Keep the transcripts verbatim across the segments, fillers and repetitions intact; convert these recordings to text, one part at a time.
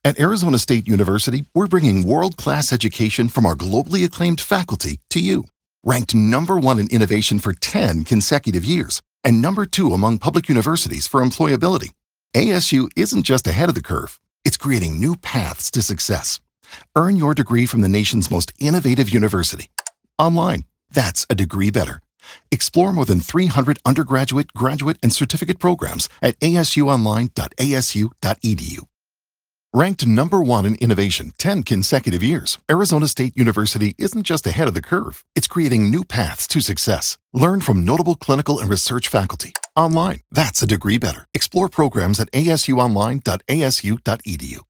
At Arizona State University, we're bringing world-class education from our globally acclaimed faculty to you. Ranked number one in innovation for ten consecutive years and number two among public universities for employability, A S U isn't just ahead of the curve, it's creating new paths to success. Earn your degree from the nation's most innovative university. Online, that's a degree better. Explore more than three hundred undergraduate, graduate, and certificate programs at a s u online dot a s u dot e d u. Ranked number one in innovation ten consecutive years, Arizona State University isn't just ahead of the curve, it's creating new paths to success. Learn from notable clinical and research faculty. Online, that's a degree better. Explore programs at a s u online dot a s u dot e d u.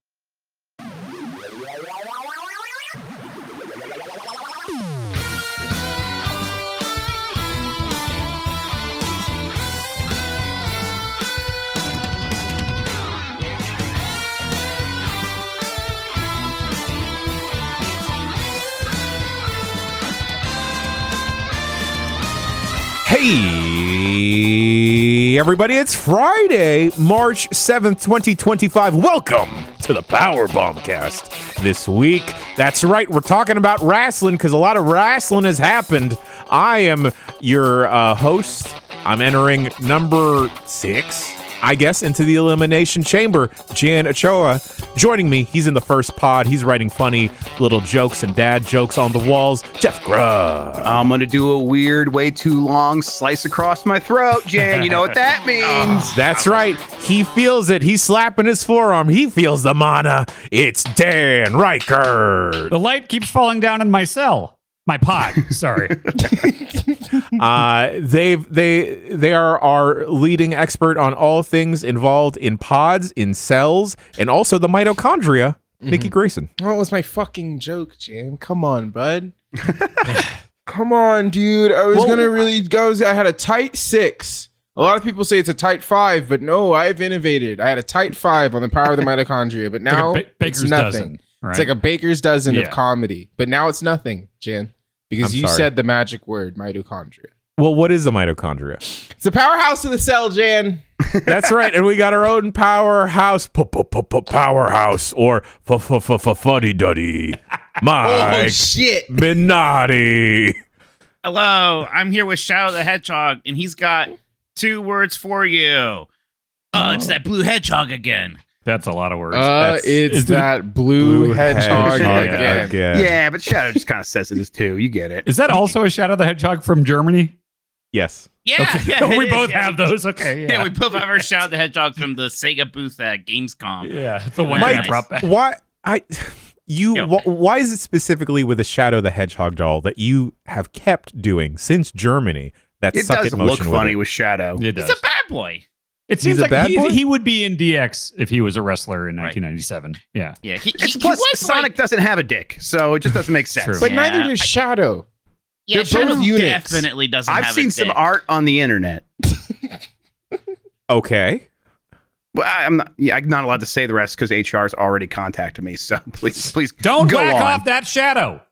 Hey, everybody, it's Friday, March seventh, twenty twenty-five. Welcome to the Power Bombcast this week. That's right, we're talking about wrestling because a lot of wrestling has happened. I am your uh, host. I'm entering number six, I guess, into the Elimination Chamber. Jan Ochoa joining me. He's in the first pod. He's writing funny little jokes and dad jokes on the walls. Jeff Grubb. I'm going to do a weird, way too long slice across my throat, Jan. You know what that means. Oh, that's right. He feels it. He's slapping his forearm. He feels the mana. It's Dan Reichert. The light keeps falling down in my cell. My pod, sorry. uh, they've they they are our leading expert on all things involved in pods, in cells, and also the mitochondria. Mm-hmm. Nikki Grayson. What was my fucking joke, Jan? Come on, bud. Come on, dude. I was well, gonna really go. I had a tight six. A lot of people say it's a tight five, but no, I've innovated. I had a tight five on the power of the mitochondria, but now like ba- it's nothing. Dozen, right? It's like a baker's dozen yeah. of comedy, but now it's nothing, Jan. Because I'm you sorry. said the magic word, mitochondria. Well, what is the mitochondria? It's the powerhouse of the cell, Jan. That's right. And we got our own powerhouse, powerhouse, or fuddy-duddy. Mike oh, shit. Minotti. Hello, I'm here with Shadow the Hedgehog, and he's got two words for you. Oh, oh. It's that blue hedgehog again. That's a lot of words. Uh, That's, it's that blue, blue hedgehog, hedgehog again. again. Yeah, but Shadow just kind of says it is too. You get it. Is that also a Shadow the Hedgehog from Germany? Yes. Yeah. Okay. yeah we both is. have yeah. those. Okay. Yeah. yeah, we both have our Shadow the Hedgehog from the Sega booth at Gamescom. Yeah, the one Mike, I brought back. Why I you Yo. wh- why is it specifically with the Shadow the Hedgehog doll that you have kept doing since Germany? That it suck does it look motion funny with, with Shadow. It does. He's a bad boy. It seems He's a like bad he, boy? he would be in D X if he was a wrestler in Right. nineteen ninety-seven. Yeah. Yeah. He, It's he, plus, he was Sonic like, doesn't have a dick, so it just doesn't make sense. True. But Yeah. neither does Shadow. yeah, They're Shadow both units. definitely doesn't I've have seen a some dick. art on the internet. Okay. Well, I- I'm not. Yeah, I'm not allowed to say the rest because H R's already contacted me. So please, please Don't go back on. off that Shadow.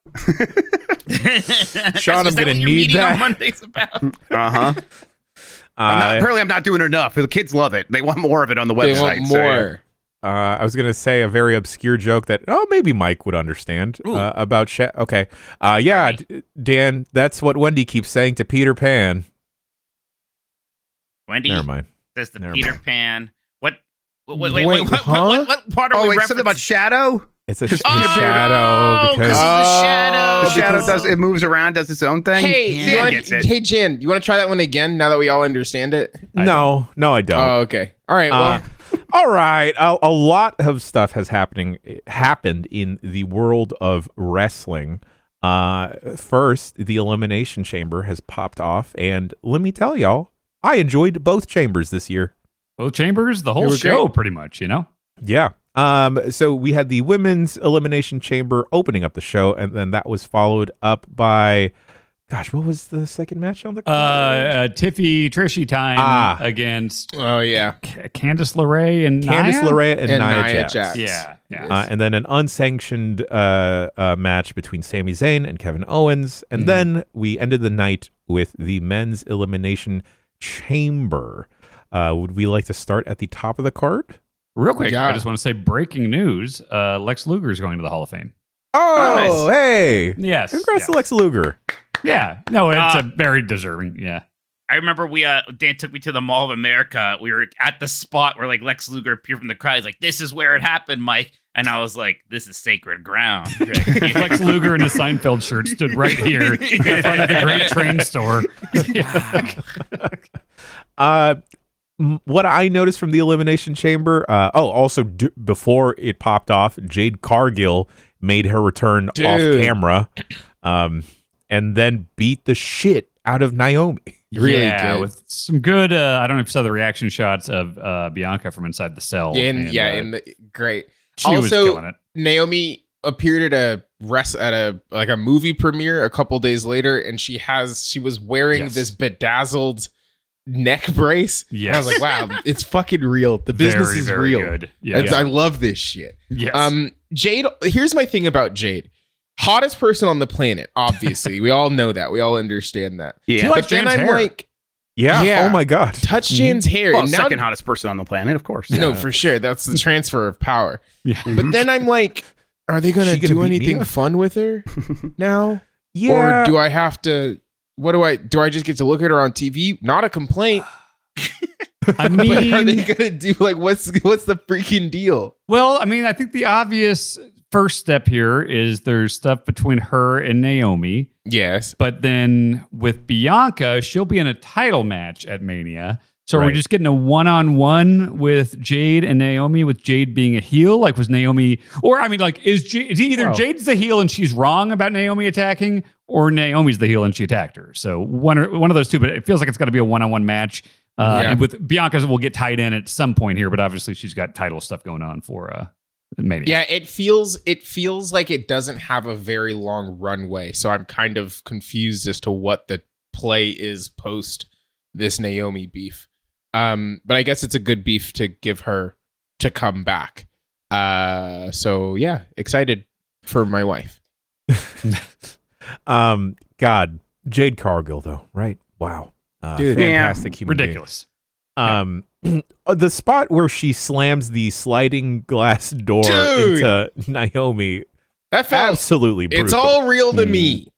Sean, I'm gonna need that. On Mondays about? Uh huh. Uh, apparently, I'm not doing enough. The kids love it. They want more of it on the They website. want so, yeah. more. Uh, I was going to say a very obscure joke that, oh, maybe Mike would understand uh, about Sha- Okay. Uh, yeah, D- Dan, that's what Wendy keeps saying to Peter Pan. Wendy Never mind. says the Never Peter mind. Pan. What? Wait, wait, wait, Wait, wait what, huh? what, what part are Oh we wait, something about referencing? Shadow. It's a sh- Oh, shadow because he's a shadow. The Shadow because- does it moves around, does its own thing. Hey, Yeah. you Dan want, gets it. hey, Jan, you want to try that one again now that we all understand it? no, no, I don't. Oh, okay. All right. Well, Uh, all right. A, a lot of stuff has happening happened in the world of wrestling. Uh, first, the Elimination Chamber has popped off, and let me tell y'all, I enjoyed both chambers this year. Both chambers, the They whole were show, great. pretty much. You know. Yeah. Um, so we had the women's elimination chamber opening up the show, and then that was followed up by, gosh, what was the second match on the Uh, card? uh Tiffy Trishy time Ah. against oh yeah. C- Candice LeRae and Candice Nia? LeRae and, And Nia, Nia Jax. Jax. Yeah, yeah. Uh, and then an unsanctioned uh, uh, match between Sami Zayn and Kevin Owens. And Mhm. then we ended the night with the men's elimination chamber. Uh, would we like to start at the top of the card? Real quick, Yeah. I just want to say breaking news: uh, Lex Luger is going to the Hall of Fame. Oh, hey. Yes. Congrats yeah. to Lex Luger. Yeah. No, it's Uh, a very deserving. Yeah. I remember we uh Dan took me to the Mall of America. We were at the spot where like Lex Luger appeared from the crowd. He's like, "This is where it happened, Mike." And I was like, "This is sacred ground." Lex Luger in a Seinfeld shirt stood right here in front of the Great Train Store. Yeah. Uh, m- what I noticed from the Elimination Chamber, uh, oh, also d- before it popped off, Jade Cargill made her return Dude. off camera, um, and then beat the shit out of Naomi. Really yeah, good. with some good. Uh, I don't know if you saw the reaction shots of uh, Bianca from inside the cell. And, yeah, uh, and the, great. she was also- killing it. Naomi appeared at a rest at a like a movie premiere a couple days later, and she has she was wearing Yes. this bedazzled neck brace. And I Yes. was like, wow, it's fucking real. The business very, is very real. good. Yeah. It's- I love this shit. Yes. Um, Jade. Here's my thing about Jade. Hottest person on the planet. Obviously, we all know that. We all understand that. She Yeah. likes But then Jane's I'm hair. like, Yeah. Yeah. Oh my God. touch Jane's hair. Well, and now, second hottest person on the planet, of course. no, for sure. That's the transfer of power. Yeah. But then I'm like, are they gonna She gonna do beat anything Mia? fun with her now? Yeah. Or do I have to? What do I do? I just get to look at her on T V? Not a complaint. I But are they mean, gonna do like what's what's the freaking deal? well, I mean, I think the obvious first step here is there's stuff between her and Naomi, Yes. but then with Bianca, she'll be in a title match at Mania. So we're Right. just getting a one-on-one with Jade and Naomi, with Jade being a heel. Like, was Naomi, or I mean, like, is, Jade, is either Oh. Jade's the heel and she's wrong about Naomi attacking, or Naomi's the heel and she attacked her? So one or one of those two. But it feels like it's got to be a one-on-one match. Uh, Yeah. And with Bianca's, we'll get tied in at some point here, but obviously she's got title stuff going on for uh, Mania. Yeah, it feels it feels like it doesn't have a very long runway. So I'm kind of confused as to what the play is post this Naomi beef. Um, but I guess it's a good beef to give her to come back. Uh, so yeah, excited for my wife. um. God. Jade Cargill, though. Right. Wow. Uh, Dude. fantastic human being. ridiculous. Um, the spot where she slams the sliding glass door Dude. into Naomi, That felt absolutely brutal. it's all real to Mm. me.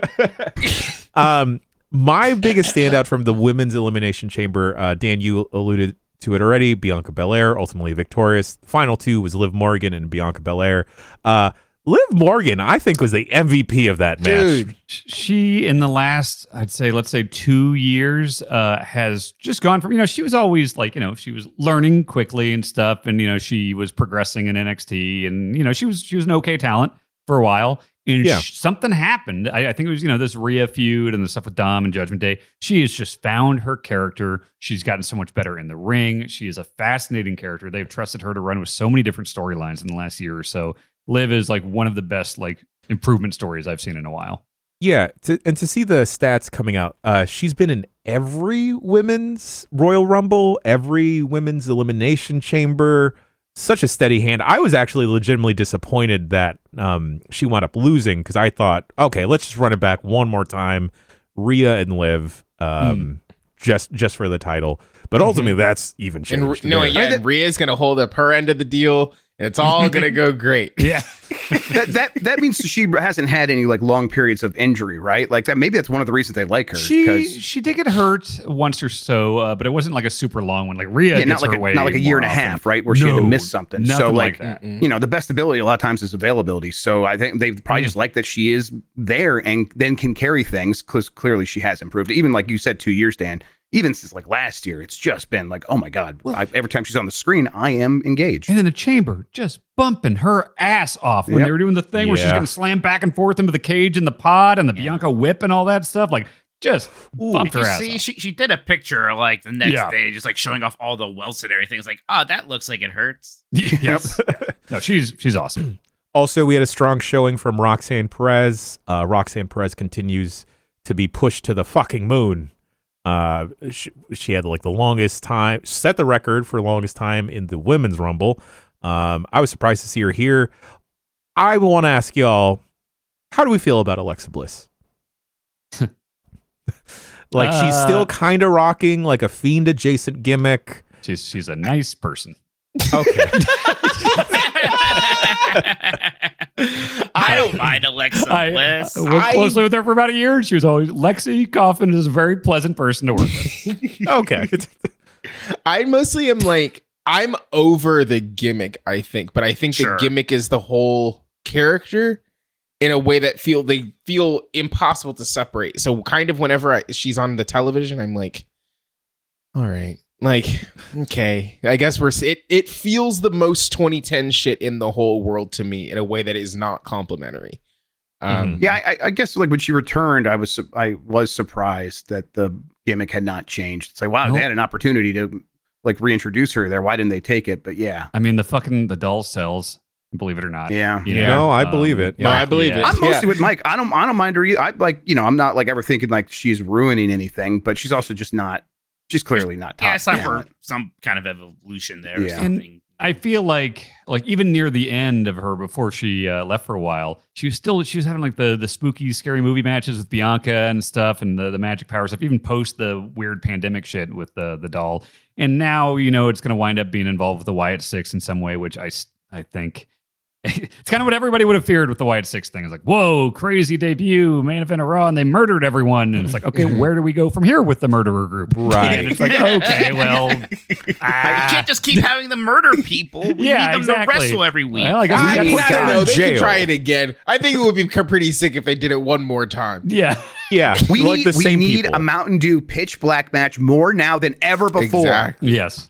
um, my biggest standout from the women's elimination chamber, uh, Dan, you alluded to it already. Bianca Belair ultimately victorious. The final two was Liv Morgan and Bianca Belair. Uh, Liv Morgan, I think, was the M V P of that match. Dude, She, in the last, I'd say, let's say two years, uh, has just gone from, you know, she was always like, you know, she was learning quickly and stuff. And, you know, she was progressing in N X T and, you know, she was, she was an okay talent for a while. And Yeah. sh- something happened. I, I think it was, you know, this Rhea feud and the stuff with Dom and Judgment Day. She has just found her character. She's gotten so much better in the ring. She is a fascinating character. They've trusted her to run with so many different storylines in the last year or so. Liv is like one of the best like improvement stories I've seen in a while. Yeah, to, and to see the stats coming out, uh, she's been in every women's Royal Rumble, every women's Elimination Chamber. Such a steady hand. I was actually legitimately disappointed that um, she wound up losing because I thought, okay, let's just run it back one more time, Rhea and Liv, um, just just for the title. But ultimately, that's even and changed. no, there. yeah, and Rhea's gonna hold up her end of the deal, and it's all gonna go great. Yeah. that that that means she hasn't had any like long periods of injury, right? Like that. Maybe that's one of the reasons they like her. She 'cause- she did get hurt once or so, uh, but it wasn't like a super long one. Like Rhea, yeah, gets not like her a, way not like a year more and a often. half, right? Where she had to No, miss something. nothing So like like, that. Mm-mm. you know, the best ability a lot of times is availability. So I think they probably Mm. just like that she is there and then can carry things because clearly she has improved. Even like you said, two years, Dan. Even since like last year, it's just been like, oh my god! I, every time she's on the screen, I am engaged. And in the chamber, just bumping her ass off when Yep. they were doing the thing where she's Yeah. going to slam back and forth into the cage and the pod and the Bianca whip and all that stuff. Like, just bumped Did her you ass see, off. she, she did a picture like the next Yeah. day, just like showing off all the welts and everything. It's like, oh, that looks like it hurts. Yes. No, she's she's awesome. Also, we had a strong showing from Roxanne Perez. Uh, Roxanne Perez continues to be pushed to the fucking moon. Uh, she, she had like the longest time, set the record for longest time in the women's rumble. Um, I was surprised to see her here. I want to ask y'all, how do we feel about Alexa Bliss? Like she's Uh, still kind of rocking like a fiend adjacent gimmick. She's she's a nice person. Okay. I don't mind Alexa I, Bliss. I worked I- closely with her for about a year. She was always Lexi Coffin is a very pleasant person to work with. Okay. I mostly am like, I'm over the gimmick, I think, but I think Sure. the gimmick is the whole character in a way that feel they feel impossible to separate. So kind of whenever I, she's on the television, I'm like, all right, like, okay, I guess we're it. It feels the most twenty ten shit in the whole world to me in a way that is not complimentary. Um, Yeah, I, I guess like when she returned, I was su- I was surprised that the gimmick had not changed. It's like, wow, Nope. they had an opportunity to like reintroduce her there. Why didn't they take it? But yeah, I mean, the fucking the doll sells, believe it or not. yeah. You Yeah. know, No, I believe it. No, I believe it. I'm mostly Yeah. with Mike. I don't I don't mind her either. I like, you know, I'm not like ever thinking like she's ruining anything, but she's also just not she's clearly not top Yeah, it's time talent. for some kind of evolution there. Yeah. Or something. I feel like like even near the end of her before she uh, left for a while, she was still she was having like the the spooky scary movie matches with Bianca and stuff and the, the magic power stuff, even post the weird pandemic shit with the the doll. And now, you know, it's going to wind up being involved with the Wyatt Six in some way, which I s- I think it's kind of what everybody would have feared with the Wyatt Six thing. It's like, whoa, crazy debut, main event of Raw, and they murdered everyone. And it's like, okay, where do we go from here with the murderer group? Right. And it's like, okay, well, You ah. can't just keep having them murder people. We Yeah, need them exactly. to wrestle every week. Well, I guess we I, got mean, put I down don't know. in They jail. could try it again. I think it would be pretty sick if they did it one more time. Yeah. Yeah. We like need, the we same need people. a Mountain Dew pitch black match more now than ever before. Exactly. Yes.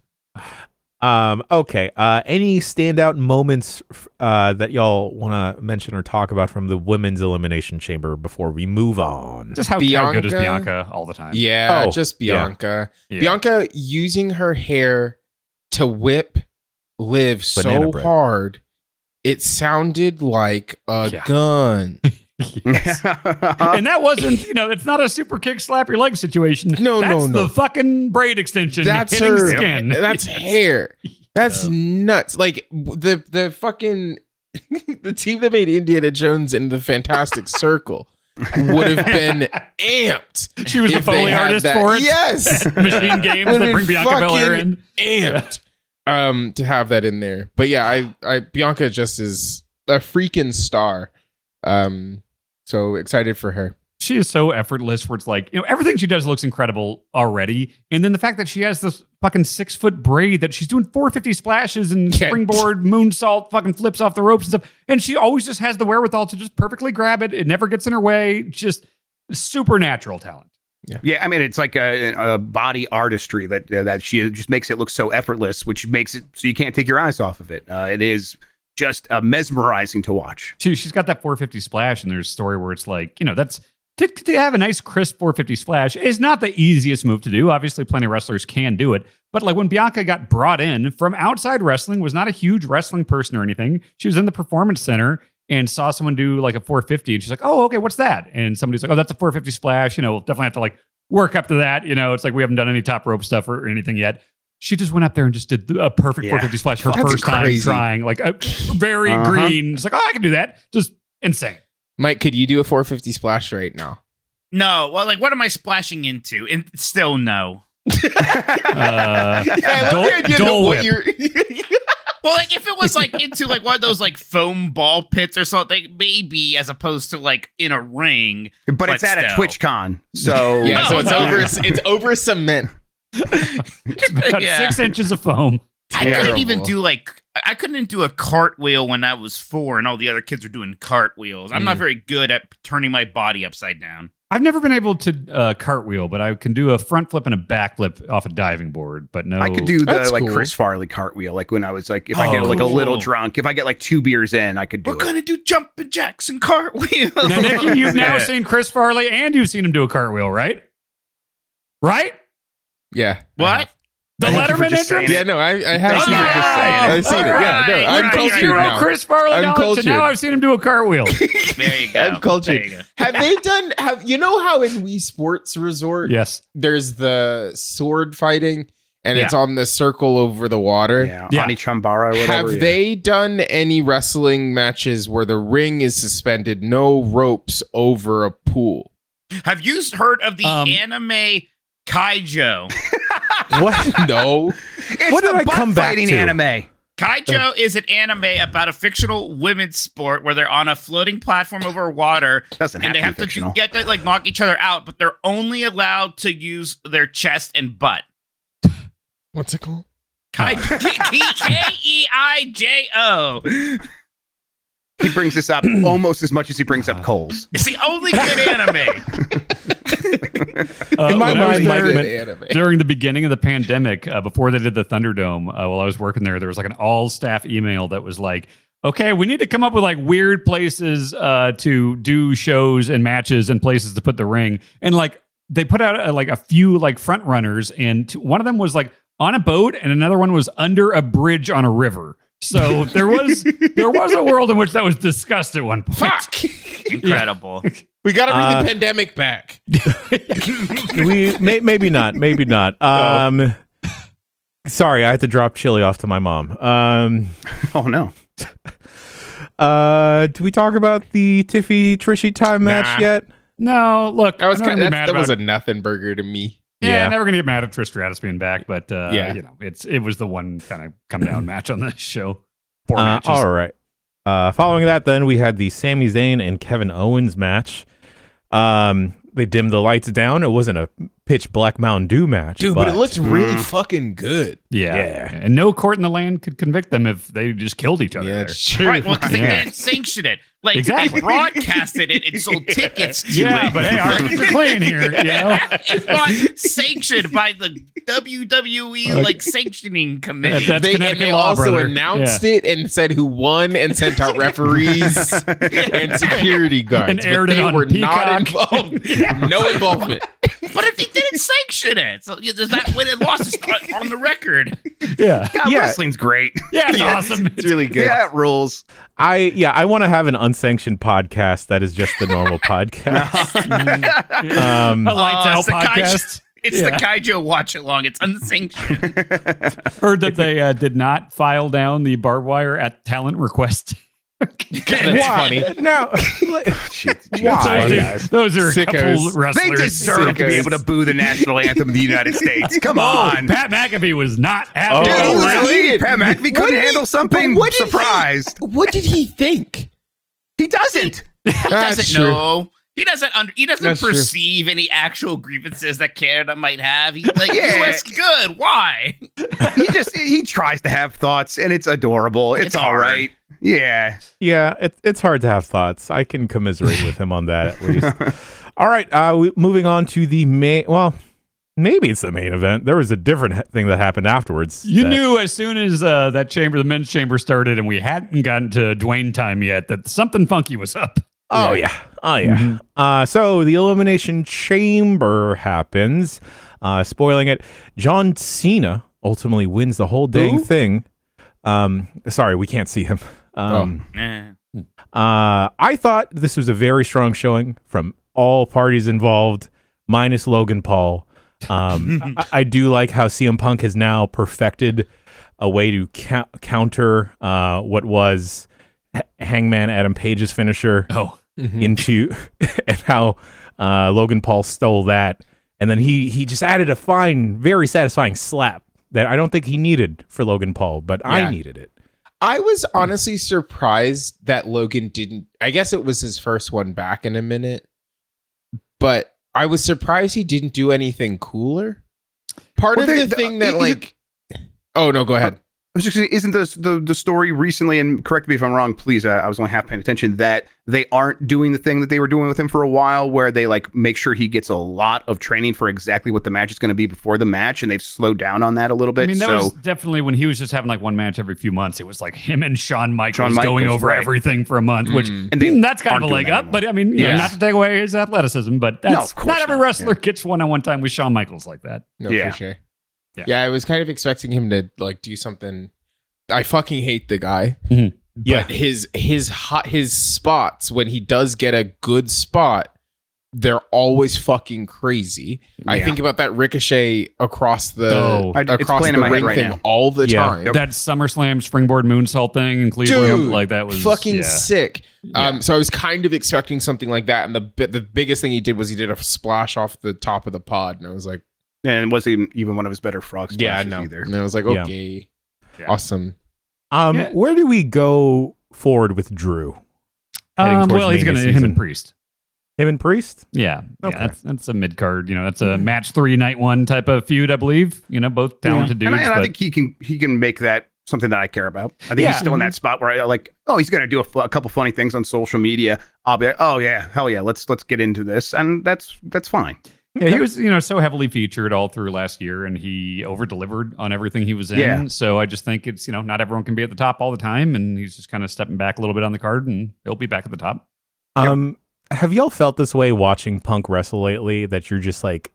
Um, okay. Uh, any standout moments uh, that y'all want to mention or talk about from the women's elimination chamber before we move on? Just how, how good is Bianca all the time? Yeah, Oh, just yeah. Bianca. Yeah. Bianca using her hair to whip Liv Banana so bread. hard, it sounded like a Yeah. gun. Yes. And that wasn't, you know, it's not a super kick slap your leg situation. No, That's no, no. the fucking braid extension That's hitting her. skin. That's Yes. hair. That's Yeah. nuts. Like w- the the fucking the team that made Indiana Jones and the Fantastic Circle would have been amped. She was the if they Foley had artist that. for it. Yes. Machine games Would that have bring been Bianca Belair fucking in. amped um to have that in there. But yeah, I I Bianca just is a freaking star. Um so excited for her. She is so effortless where it's like, you know, everything she does looks incredible already. And then the fact that she has this fucking six foot braid that she's doing four fifty splashes and Yeah. springboard moonsault fucking flips off the ropes and stuff. And she always just has the wherewithal to just perfectly grab it. It never gets in her way. Just supernatural talent. Yeah, I mean, it's like a, a body artistry that uh, that she just makes it look so effortless, which makes it so you can't take your eyes off of it. Uh, it is just uh, mesmerizing to watch. She, she's got that four fifty splash, and there's a story where it's like, you know, that's to, to have a nice crisp four fifty splash is not the easiest move to do. Obviously, plenty of wrestlers can do it. But like when Bianca got brought in from outside wrestling, was not a huge wrestling person or anything. She was in the performance center and saw someone do like a four fifty, and she's like, "Oh, okay, what's that?" And somebody's like, "Oh, that's a four fifty splash." You know, we'll definitely have to like work up to that. You know, it's like we haven't done any top rope stuff or, or anything yet. She just went up there and just did a perfect Yeah. four fifty splash her That's first crazy. time trying, like a very Uh-huh. green. It's like, "Oh, I can do that." Just insane. Mike, could you do a four fifty splash right now? No, well, like, what am I splashing into? And still no. Uh, Yeah, Dole- let me- you know Dole what Whip. you're- Well, like, if it was like into like one of those like foam ball pits or something, maybe as opposed to like in a ring. but, But it's at a still. TwitchCon, so yeah, so it's No. over it's over cement. About Yeah. six inches of foam. I couldn't Terrible. even do like I couldn't do a cartwheel when I was four, and all the other kids were doing cartwheels. I'm not Mm. very good at turning my body upside down. I've never been able to uh, cartwheel, but I can do a front flip and a back flip off a diving board. But no, I could do the That's like cool. Chris Farley cartwheel, like when I was like, if I Oh, get like a little cool. drunk, if I get like two beers in, I could do We're it. gonna do jumping jacks and cartwheels. Now, Nikki, you've now Yeah. seen Chris Farley and you've seen him do a cartwheel, right? Right? Yeah. What? The Thank you for Letterman just saying entrance? Yeah, no, I, I have Oh, seen it. yeah. I've seen it. Yeah, no, Alright, I'm right, cultured Zero now. Chris Farley I'm knowledge, and cultured. now I've seen him do a cartwheel. There you go. I'm cultured. There you go. Have they done? Have you know how in Wii Sports Resort Yes. there's the sword fighting and it's Yeah. on the circle over the water? Yeah, Yeah. Ani Chambara or whatever. Have yeah. they done any wrestling matches where the ring is suspended, no ropes over a pool? Have you heard of the Um, anime Kaijo? What? No. It's What the did I butt come back fighting to? anime. Kaijo is an anime about a fictional women's sport where they're on a floating platform over water, Doesn't have and they to have be to fictional. get to like knock each other out, but they're only allowed to use their chest and butt. What's it called? Kaijo, K E I J O. He brings this up almost as much as he brings up Coles. It's the only good anime. Uh, In my when I was mind, my there- good anime. during the beginning of the pandemic, uh, before they did the Thunderdome, uh, while I was working there, there was like an all staff email that was like, okay, we need to come up with like weird places uh, to do shows and matches and places to put the ring. And like they put out uh, like a few like front runners, and t- one of them was like on a boat, and another one was under a bridge on a river. So there was there was a world in which that was discussed at one point. Fuck. Incredible. We gotta bring Uh, the pandemic back. we may, maybe not, maybe not. Um, sorry, I had to drop chili off to my mom. Um, Oh no. uh, do we talk about the Tiffy Trishy time match Nah. yet? No, look, That was I'm not kind gonna of, be mad that about was it. a nothing burger to me. Yeah, Yeah. never gonna get mad at Trish Stratus being back, but uh, Yeah. you know, it's it was the one kind of come down match on the show. Four Uh, matches. all right. Uh, following that, then we had the Sami Zayn and Kevin Owens match. Um, they dimmed the lights down. It wasn't a pitch black Mountain Dew match, Dude, but, it looked really Mm. fucking good. Yeah. Yeah. And no court in the land could convict them if they just killed each other. Yeah, there. it's true. Right, well, because they Yeah. didn't sanction it. Like, Exactly. they broadcasted it and sold tickets to Yeah, it. but hey, our hands are clean here, you know? It's not sanctioned by the W W E, like, sanctioning committee. That's They, and Connecticut they law, also brother. announced it and said who won and sent out referees and security guards. And but aired it they on were not Peacock. involved. No involvement. But if they didn't sanction it, so yeah, does that win and loss is on- on the record? Yeah. God, Yeah. wrestling great. Yeah, it's awesome. It's really good. Yeah, it rules. I yeah, I want to have an unsanctioned podcast that is just the normal podcast. Um, A lights Uh, out it's the Kaiju- podcast. It's Yeah. the Kaijo watch along. It's unsanctioned. Heard that they uh, did not file down the barbed wire at talent request. That's funny. Now, Shit. Why? Those, those are a couple Sickos. They wrestlers. deserve to be able to boo the national anthem of the United States. Come Oh, on. Pat McAfee was not happy. Oh, Dude, about that. really? Pat McAfee What couldn't did he- handle something. but what did he- Surprised. What did he think? He doesn't. He That's doesn't true. know. He doesn't. Under, he doesn't That's true. perceive any actual grievances that Canada might have. He's like, Yeah. U S good. Why? He just he tries to have thoughts, and it's adorable. It's, It's all hard. right. Yeah. yeah, it, it's hard to have thoughts. I can commiserate with him on that at least. All right, uh, we, moving on to the main. Well, maybe it's the main event. There was a different ha- thing that happened afterwards. You that- knew as soon as uh, that chamber, the men's chamber started, and we hadn't gotten to Dwayne time yet, that something funky was up. Oh yeah. Oh yeah. Mhm. Uh, so the Elimination Chamber happens. Uh, spoiling it, John Cena ultimately wins the whole dang Who? thing. Um, sorry, we can't see him. Um, Eh. uh, I thought this was a very strong showing from all parties involved, minus Logan Paul. Um, I, I do like how C M Punk has now perfected a way to ca- counter uh, what was H- Hangman Adam Page's finisher Oh, into and how uh, Logan Paul stole that, and then he he just added a fine, very satisfying slap that I don't think he needed for Logan Paul, but Yeah. I needed it. I was honestly surprised that Logan didn't. I guess it was his first one back in a minute, but I was surprised he didn't do anything cooler. Part Well, of they- the the- thing that, is it- like, oh no, go ahead. I was just saying, isn't this the the story recently? And correct me if I'm wrong, please. Uh, I was only half paying attention. That they aren't doing the thing that they were doing with him for a while, where they like make sure he gets a lot of training for exactly what the match is going to be before the match, and they've slowed down on that a little bit. I mean, that so was definitely when he was just having like one match every few months. It was like him and Shawn Michaels, Shawn going Michaels, over right. everything for a month, which Mm. And they mm, that's kind of aren't a doing leg that up. anymore. But I mean, you know, Yeah. not to take away his athleticism, but No, that's of course not every not. wrestler gets one on one time with Shawn Michaels like that. No, Yeah. for sure. Yeah. Yeah. I was kind of expecting him to like do something. I fucking hate the guy. Mhm. Yeah. But his his hot his spots when he does get a good spot, they're always fucking crazy. I Yeah. think about that ricochet across the Oh. I- it's across playing the in my head ring right thing now. all the Yeah. time. That SummerSlam springboard moonsault thing in Cleveland, Dude, like that was fucking yeah. sick. Yeah. Um, so I was kind of expecting something like that, and the bi- the biggest thing he did was he did a splash off the top of the pod, and I was like, and it wasn't even one of his better frog yeah, splashes no, either. and I was like, Yeah. okay, Yeah. awesome. Um, Yeah. where do we go forward with Drew? Heading Um, towards well, he's Mania gonna him season. and Priest. Him and Priest? Yeah, Okay. yeah, that's that's a mid card. You know, that's a match three, night one type of feud, I believe. You know, both talented And, I, dudes. and I but- think he can he can make that something that I care about. I think Yeah. he's still in that spot where I like, oh, he's gonna do a, fu- a couple funny things on social media. I'll be like, oh yeah, hell yeah, let's let's get into this, and that's that's fine. Yeah, he was, you know, so heavily featured all through last year, and he over delivered on everything he was in. Yeah. So I just think it's, you know, not everyone can be at the top all the time, and he's just kind of stepping back a little bit on the card, and he'll be back at the top. Um, have y'all felt this way watching Punk wrestle lately? That you're just like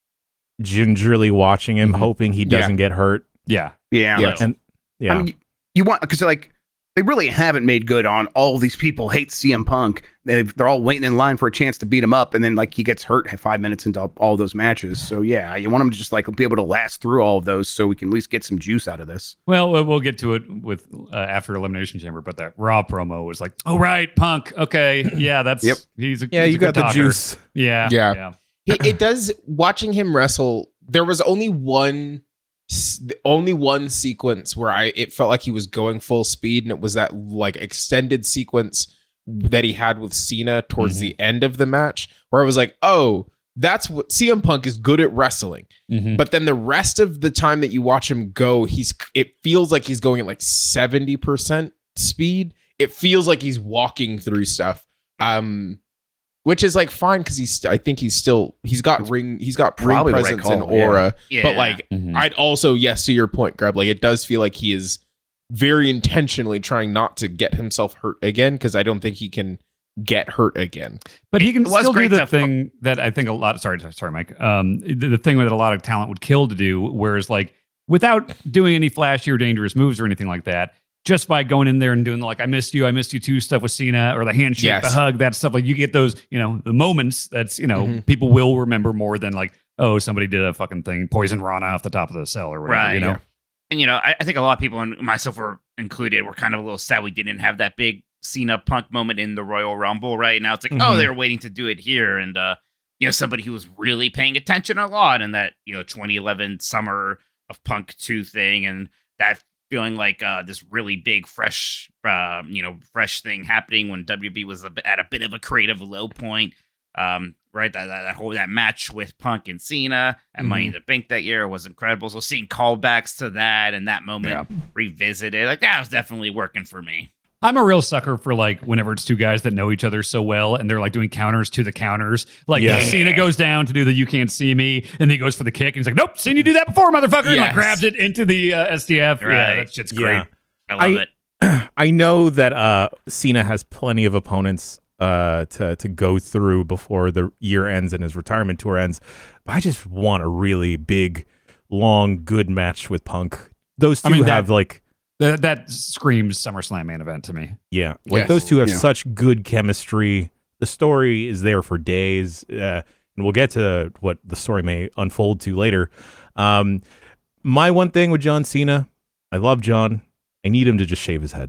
gingerly watching him, Mhm. hoping he Yeah. doesn't get hurt. Yeah, Yeah, Yeah. And yeah, I mean, you want because like they really haven't made good on all these people hate C M Punk. They've, they're all waiting in line for a chance to beat him up, and then like he gets hurt five minutes into all those matches. So yeah, you want him to just like be able to last through all of those, so we can at least get some juice out of this. well, we'll we'll get to it with uh, after Elimination Chamber, but that Raw promo was like, oh right, Punk, okay, yeah, that's Yep. he's a, yeah, he's you a good got the talker. juice. Yeah, Yeah. yeah. it, it does. Watching him wrestle, there was only one, s- only one sequence where I it felt like he was going full speed, and it was that like extended sequence that he had with Cena towards Mhm. the end of the match, where I was like, oh, that's what C M Punk is good at wrestling. Mhm. But then the rest of the time that you watch him go, he's it feels like he's going at like seventy percent speed. It feels like he's walking through stuff. Um which is like fine because he's I think he's still he's got ring he's got ring Probably the right presence and call, yeah. aura. Yeah. But like Mhm. I'd also, yes, to your point, Grab, like it does feel like he is very intentionally trying not to get himself hurt again, because I don't think he can get hurt again. But he can It was still do great the to- thing that I think a lot. Sorry, sorry, Mike. Um, the, the thing that a lot of talent would kill to do, whereas like without doing any flashy or dangerous moves or anything like that, just by going in there and doing the, like I missed you, I missed you too stuff with Cena, or the handshake, Yes. the hug, that stuff. Like you get those, you know, the moments that's you know Mhm. people will remember more than like, oh, somebody did a fucking thing, poison Rana off the top of the cell or whatever. Right, You know. yeah. And you know, I, I think a lot of people, and myself were included, were kind of a little sad we didn't have that big Cena Punk moment in the Royal Rumble. Right now, it's like, oh, Mhm. they were waiting to do it here, and uh, you know, somebody who was really paying attention a lot in that you know twenty eleven summer of Punk two thing, and that feeling like uh, this really big, fresh, uh, you know, fresh thing happening when W B was a bit, at a bit of a creative low point. Um, right, that, that that whole that match with Punk and Cena and Money in the Bank that year was incredible. So seeing callbacks to that and that moment revisited, like that was definitely working for me. I'm a real sucker for like whenever it's two guys that know each other so well and they're like doing counters to the counters. Like Yeah. Cena goes down to do the "you can't see me" and then he goes for the kick and he's like, "Nope, seen you do that before, motherfucker!" And like Yes. grabs it into the uh, S D F. Yeah, Right. that shit's Yeah. great. I love I- it. I know that uh, Cena has plenty of opponents uh, to to go through before the year ends and his retirement tour ends. But I just want a really big, long, good match with Punk. Those two I mean, that- have like, That that screams SummerSlam main event to me. yeah, like Yes. those two have Yeah. such good chemistry. The story is there for days, uh, and we'll get to what the story may unfold to later. Um, my one thing with John Cena, I love John. I need him to just shave his head.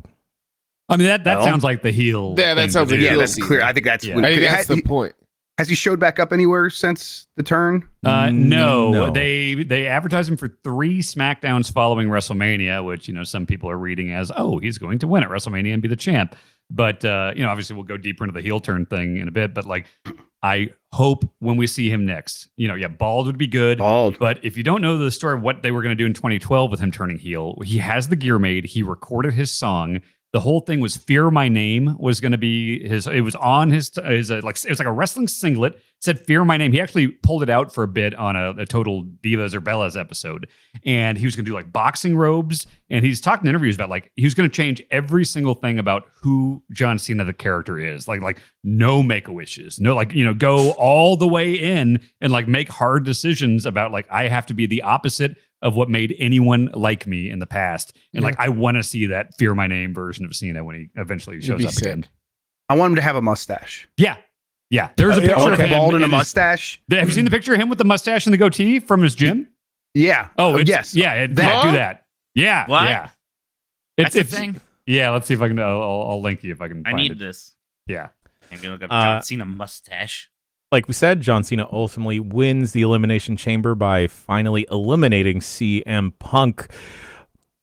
I mean, that that Well, sounds like the heel. Yeah, that thing sounds to like do. Yeah, heel that's season. clear. I think that's Yeah. when, I think that's has, the he, point. has he showed back up anywhere since the turn? Uh, no, No. they they advertised him for three SmackDowns following WrestleMania, which you know some people are reading as, oh, he's going to win at WrestleMania and be the champ. But uh, you know, obviously, we'll go deeper into the heel turn thing in a bit. But like, I hope when we see him next, you know, yeah, bald would be good. Bald. But if you don't know the story of what they were going to do in twenty twelve with him turning heel, he has the gear made. He recorded his song. The whole thing was "Fear My Name" was going to be his. It was on his. his uh, like it was like a wrestling singlet. It said "Fear My Name." He actually pulled it out for a bit on a, a Total Divas or Bellas episode, and he was going to do like boxing robes. And he's talking in interviews about like he was going to change every single thing about who John Cena the character is. Like like no make a wishes, no like you know go all the way in and like make hard decisions about like I have to be the opposite of what made anyone like me in the past. And Yeah. like, I want to see that Fear My Name version of Cena when he eventually It'd shows be up sick. again. I want him to have a mustache. Yeah. Yeah. There's a Uh, yeah, picture Like of him. bald and a in his- mustache. Have you seen the picture of him with the mustache and the goatee from his gym? Yeah. Oh, it's, yes. Yeah. It, That- yeah, do that. Yeah. What? Yeah. That's It's, the it's, thing. yeah. Let's see if I can, I'll, I'll, I'll link you if I can I find need it. this. Yeah. I'm gonna look up Uh, John Cena mustache. Like we said, John Cena ultimately wins the Elimination Chamber by finally eliminating C M Punk.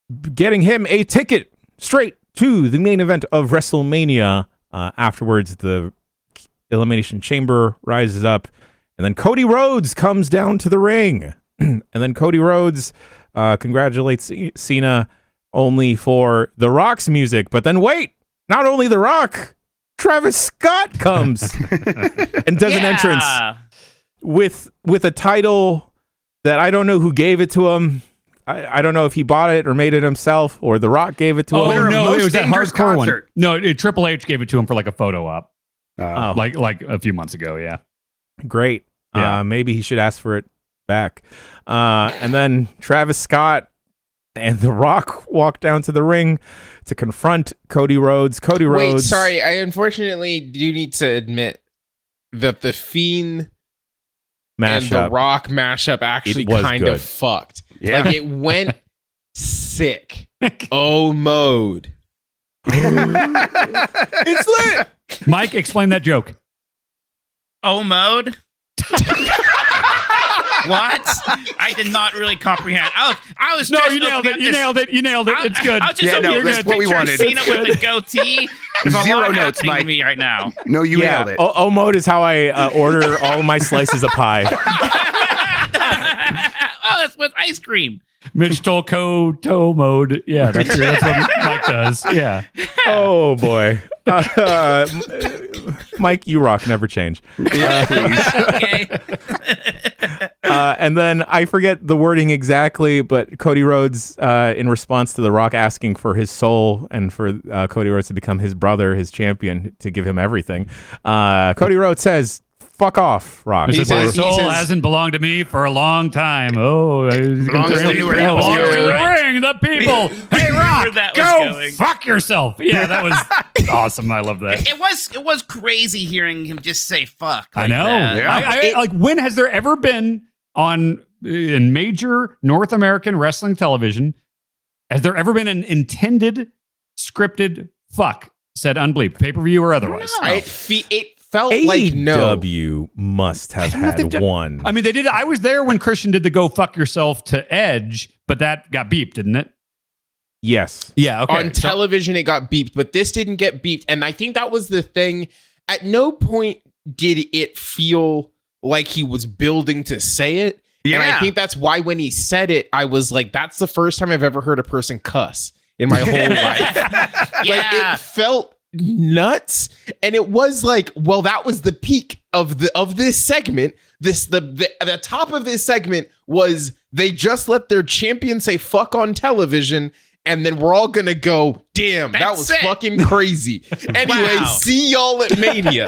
getting him a ticket straight to the main event of WrestleMania. Uh, afterwards, the Elimination Chamber rises up, and then Cody Rhodes comes down to the ring. And then Cody Rhodes uh, congratulates Cena only for The Rock's music. But then wait, not only The Rock, Travis Scott comes and does an entrance with with a title that I don't know who gave it to him. I, I don't know if he bought it or made it himself or The Rock gave it to Oh him. no, Most it was that Dangerous hardcore one. concert. No, it, Triple H gave it to him for like a photo op, Uh, Oh, like like a few months ago. Yeah. great. Yeah. Uh, maybe he should ask for it back. Uh, and then Travis Scott and The Rock walk down to the ring to confront Cody Rhodes. Cody Wait, Rhodes. sorry. I unfortunately do need to admit that the Fiend and the Mashup. Rock mashup actually It was kind good. of fucked. Yeah. Like it went sick. Oh mode. It's lit. Mike, explain that joke. Oh mode. What? I did not really comprehend. I was, I was No, just you nailed looking it. at You this- nailed it. You nailed it. I- It's good. I was just Yeah, hoping no, you were that's gonna what we picture wanted. Cena with a goatee. There's a Zero lot notes, happening to Mike. me right now. no, you yeah. nailed it. O, o mode is how I uh, order all my slices of pie. Oh, that's with ice cream. Mitch Tolko toe mode. Yeah, that's, that's what Mike does. Yeah. Oh boy. Uh, Mike, you rock, never change. Okay. Uh, and then I forget the wording exactly, but Cody Rhodes, uh, in response to The Rock asking for his soul and for uh, Cody Rhodes to become his brother, his champion, to give him everything, uh, Cody Rhodes says, "Fuck off, Rock." He He says, says- he soul says- hasn't belonged to me for a long time. Oh, as long as they knew where that was going, the right? ring, the people. Hey, Rock, Where that was go going. fuck yourself. Yeah, that was awesome. I love that. It was it was crazy hearing him just say fuck. I like know. that. I, I, like, when has there ever been on in major North American wrestling television? Has there ever been an intended scripted fuck said unbleep, pay per view or otherwise? I, it, fe- it felt like no. A E W must have I don't know if they've had done- one. I mean, they did. I was there when Christian did the "Go fuck yourself" to Edge, but that got beeped, didn't it? Yes. Yeah. Okay. On television, it got beeped, but this didn't get beeped. And I think that was the thing. At no point did it feel like he was building to say it. And I Yeah. think that's why when he said it, I was like, that's the first time I've ever heard a person cuss in my whole life. Like Yeah. it felt nuts. And it was like, well, that was the peak of the of this segment. This the the, the top of this segment was they just let their champion say fuck on television. And then we're all gonna go, damn, that That's was it. fucking crazy. Anyway, Wow. see y'all at Mania.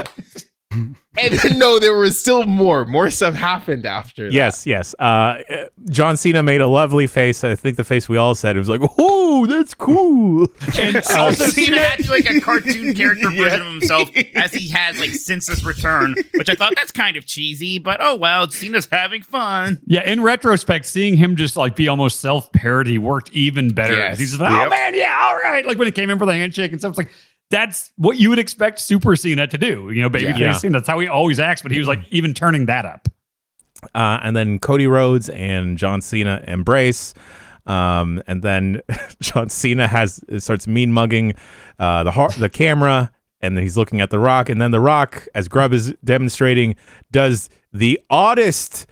And then, no, there was still more. More stuff happened after that. Yes, yes. Uh, John Cena made a lovely face. I think the face we all said, it was like, "Oh, that's cool." and Uh, Also, Cena had to do like a cartoon character version of himself as he has like since his return, which I thought that's kind of cheesy, but oh well, Cena's having fun. Yeah, in retrospect, seeing him just like be almost self-parody worked even better. Yes. He's just like, oh Yep. man, yeah, all right. Like when he came in for the handshake and stuff, it's like that's what you would expect Super Cena to do. You know, babyface Yeah. Cena. That's how he always acts, but he was like even turning that up. Uh, and then Cody Rhodes and John Cena embrace. Um, and then John Cena has starts mean mugging uh, the har- the camera, and then he's looking at The Rock. And then The Rock, as Grubb is demonstrating, does the oddest.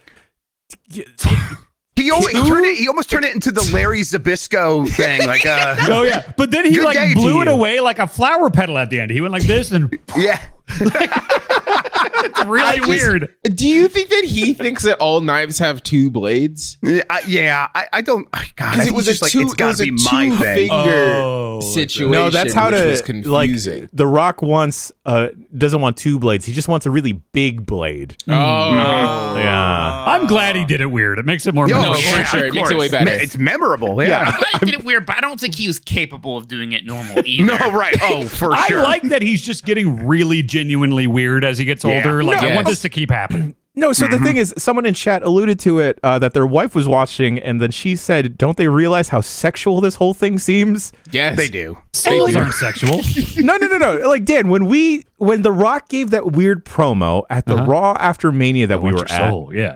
He, almost, he turned it. He almost turned it into the Larry Zabisco thing. Like, uh, Oh yeah, but then he Good day like to blew it you. away like a flower petal at the end. He went like this, and yeah. it's really just- weird. Do you think that he thinks that all knives have two blades? Yeah, I, yeah, I, I don't. I- God, I Because it think was it's a just two, like it's it got was to a be my two thing. finger Oh, situation. No, that's how which to was like. confusing. The Rock wants uh doesn't want two blades. He just wants a really big blade. oh, Yeah. I'm glad he did it weird. It makes it more Yo, no, memorable. for yeah, sure. of It makes it way course. better. Me- It's memorable. Yeah. I did it weird, but I don't think he was capable of doing it normal either. No, right. Oh, for I sure. like that he's just getting really genuinely weird as he gets Yeah. older. Like, No. I want this to keep happening. No, so the thing is, someone in chat alluded to it uh, that their wife was watching, and then she said, "Don't they realize how sexual this whole thing seems?" yes. they do. Souls aren't sexual. no, no, no, no. Like Dan, when we when The Rock gave that weird promo at the Uh-huh. Raw after Mania that we Want were your at, soul. Yeah, yeah.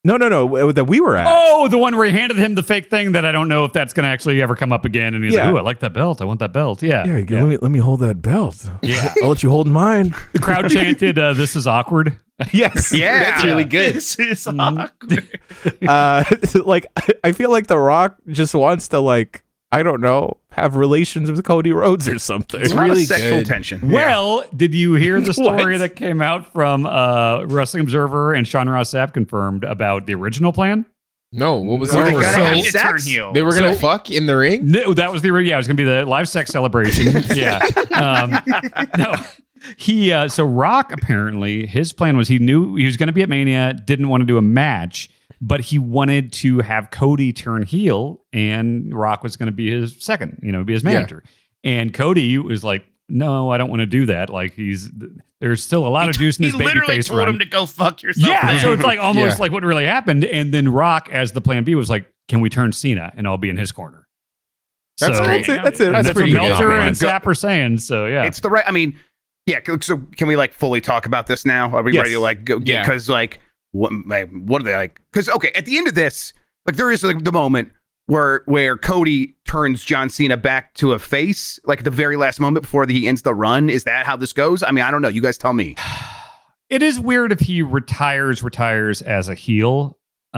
No, no, no, that we were at. Oh, the one where he handed him the fake thing that I don't know if that's going to actually ever come up again. And he's Yeah. like, "Ooh, I like that belt. I want that belt." Yeah, Yeah, let me let me hold that belt. Yeah. I'll let you hold mine. The crowd chanted, uh, "This is awkward." Yes. Yeah. That's really good. This is Mhm. awkward. Uh, like I feel like The Rock just wants to like I don't know have relations with Cody Rhodes or something. It's really really sexual good. tension. Well, did you hear the story What? that came out from uh, Wrestling Observer and Sean Ross Sapp confirmed about the original plan? No, what was Were the they so, gonna So have he to turn sex? heel. they were gonna So- fuck in the ring? No, that was the yeah. It was gonna be the live sex celebration. Yeah. Um, no, he. Uh, so Rock apparently his plan was he knew he was gonna be at Mania, didn't want to do a match, but he wanted to have Cody turn heel, and Rock was gonna be his second. You know, be his Yeah. manager. And Cody was like, "No, I don't want to do that. Like he's there's still a lot of juice in He his baby literally face told run." him to go fuck yourself. Yeah, man. so it's like almost Yeah. like what really happened. And then Rock, as the plan B, was like, "Can we turn Cena and I'll be in his corner?" That's so, great. That's it. That's it. and That's that's pretty what good. Meltzer man. and Sapp are saying. So yeah, It's the right. I mean, yeah. c- So can we like fully talk about this now? Are we Yes. ready to like go? Yeah. Because like, what? Like, what are they like? Because okay, at the end of this, like, there is like the moment where where Cody turns John Cena back to a face, like at the very last moment before he ends the run. Is that how this goes? I mean, I don't know. You guys tell me. it is weird if he retires, retires as a heel.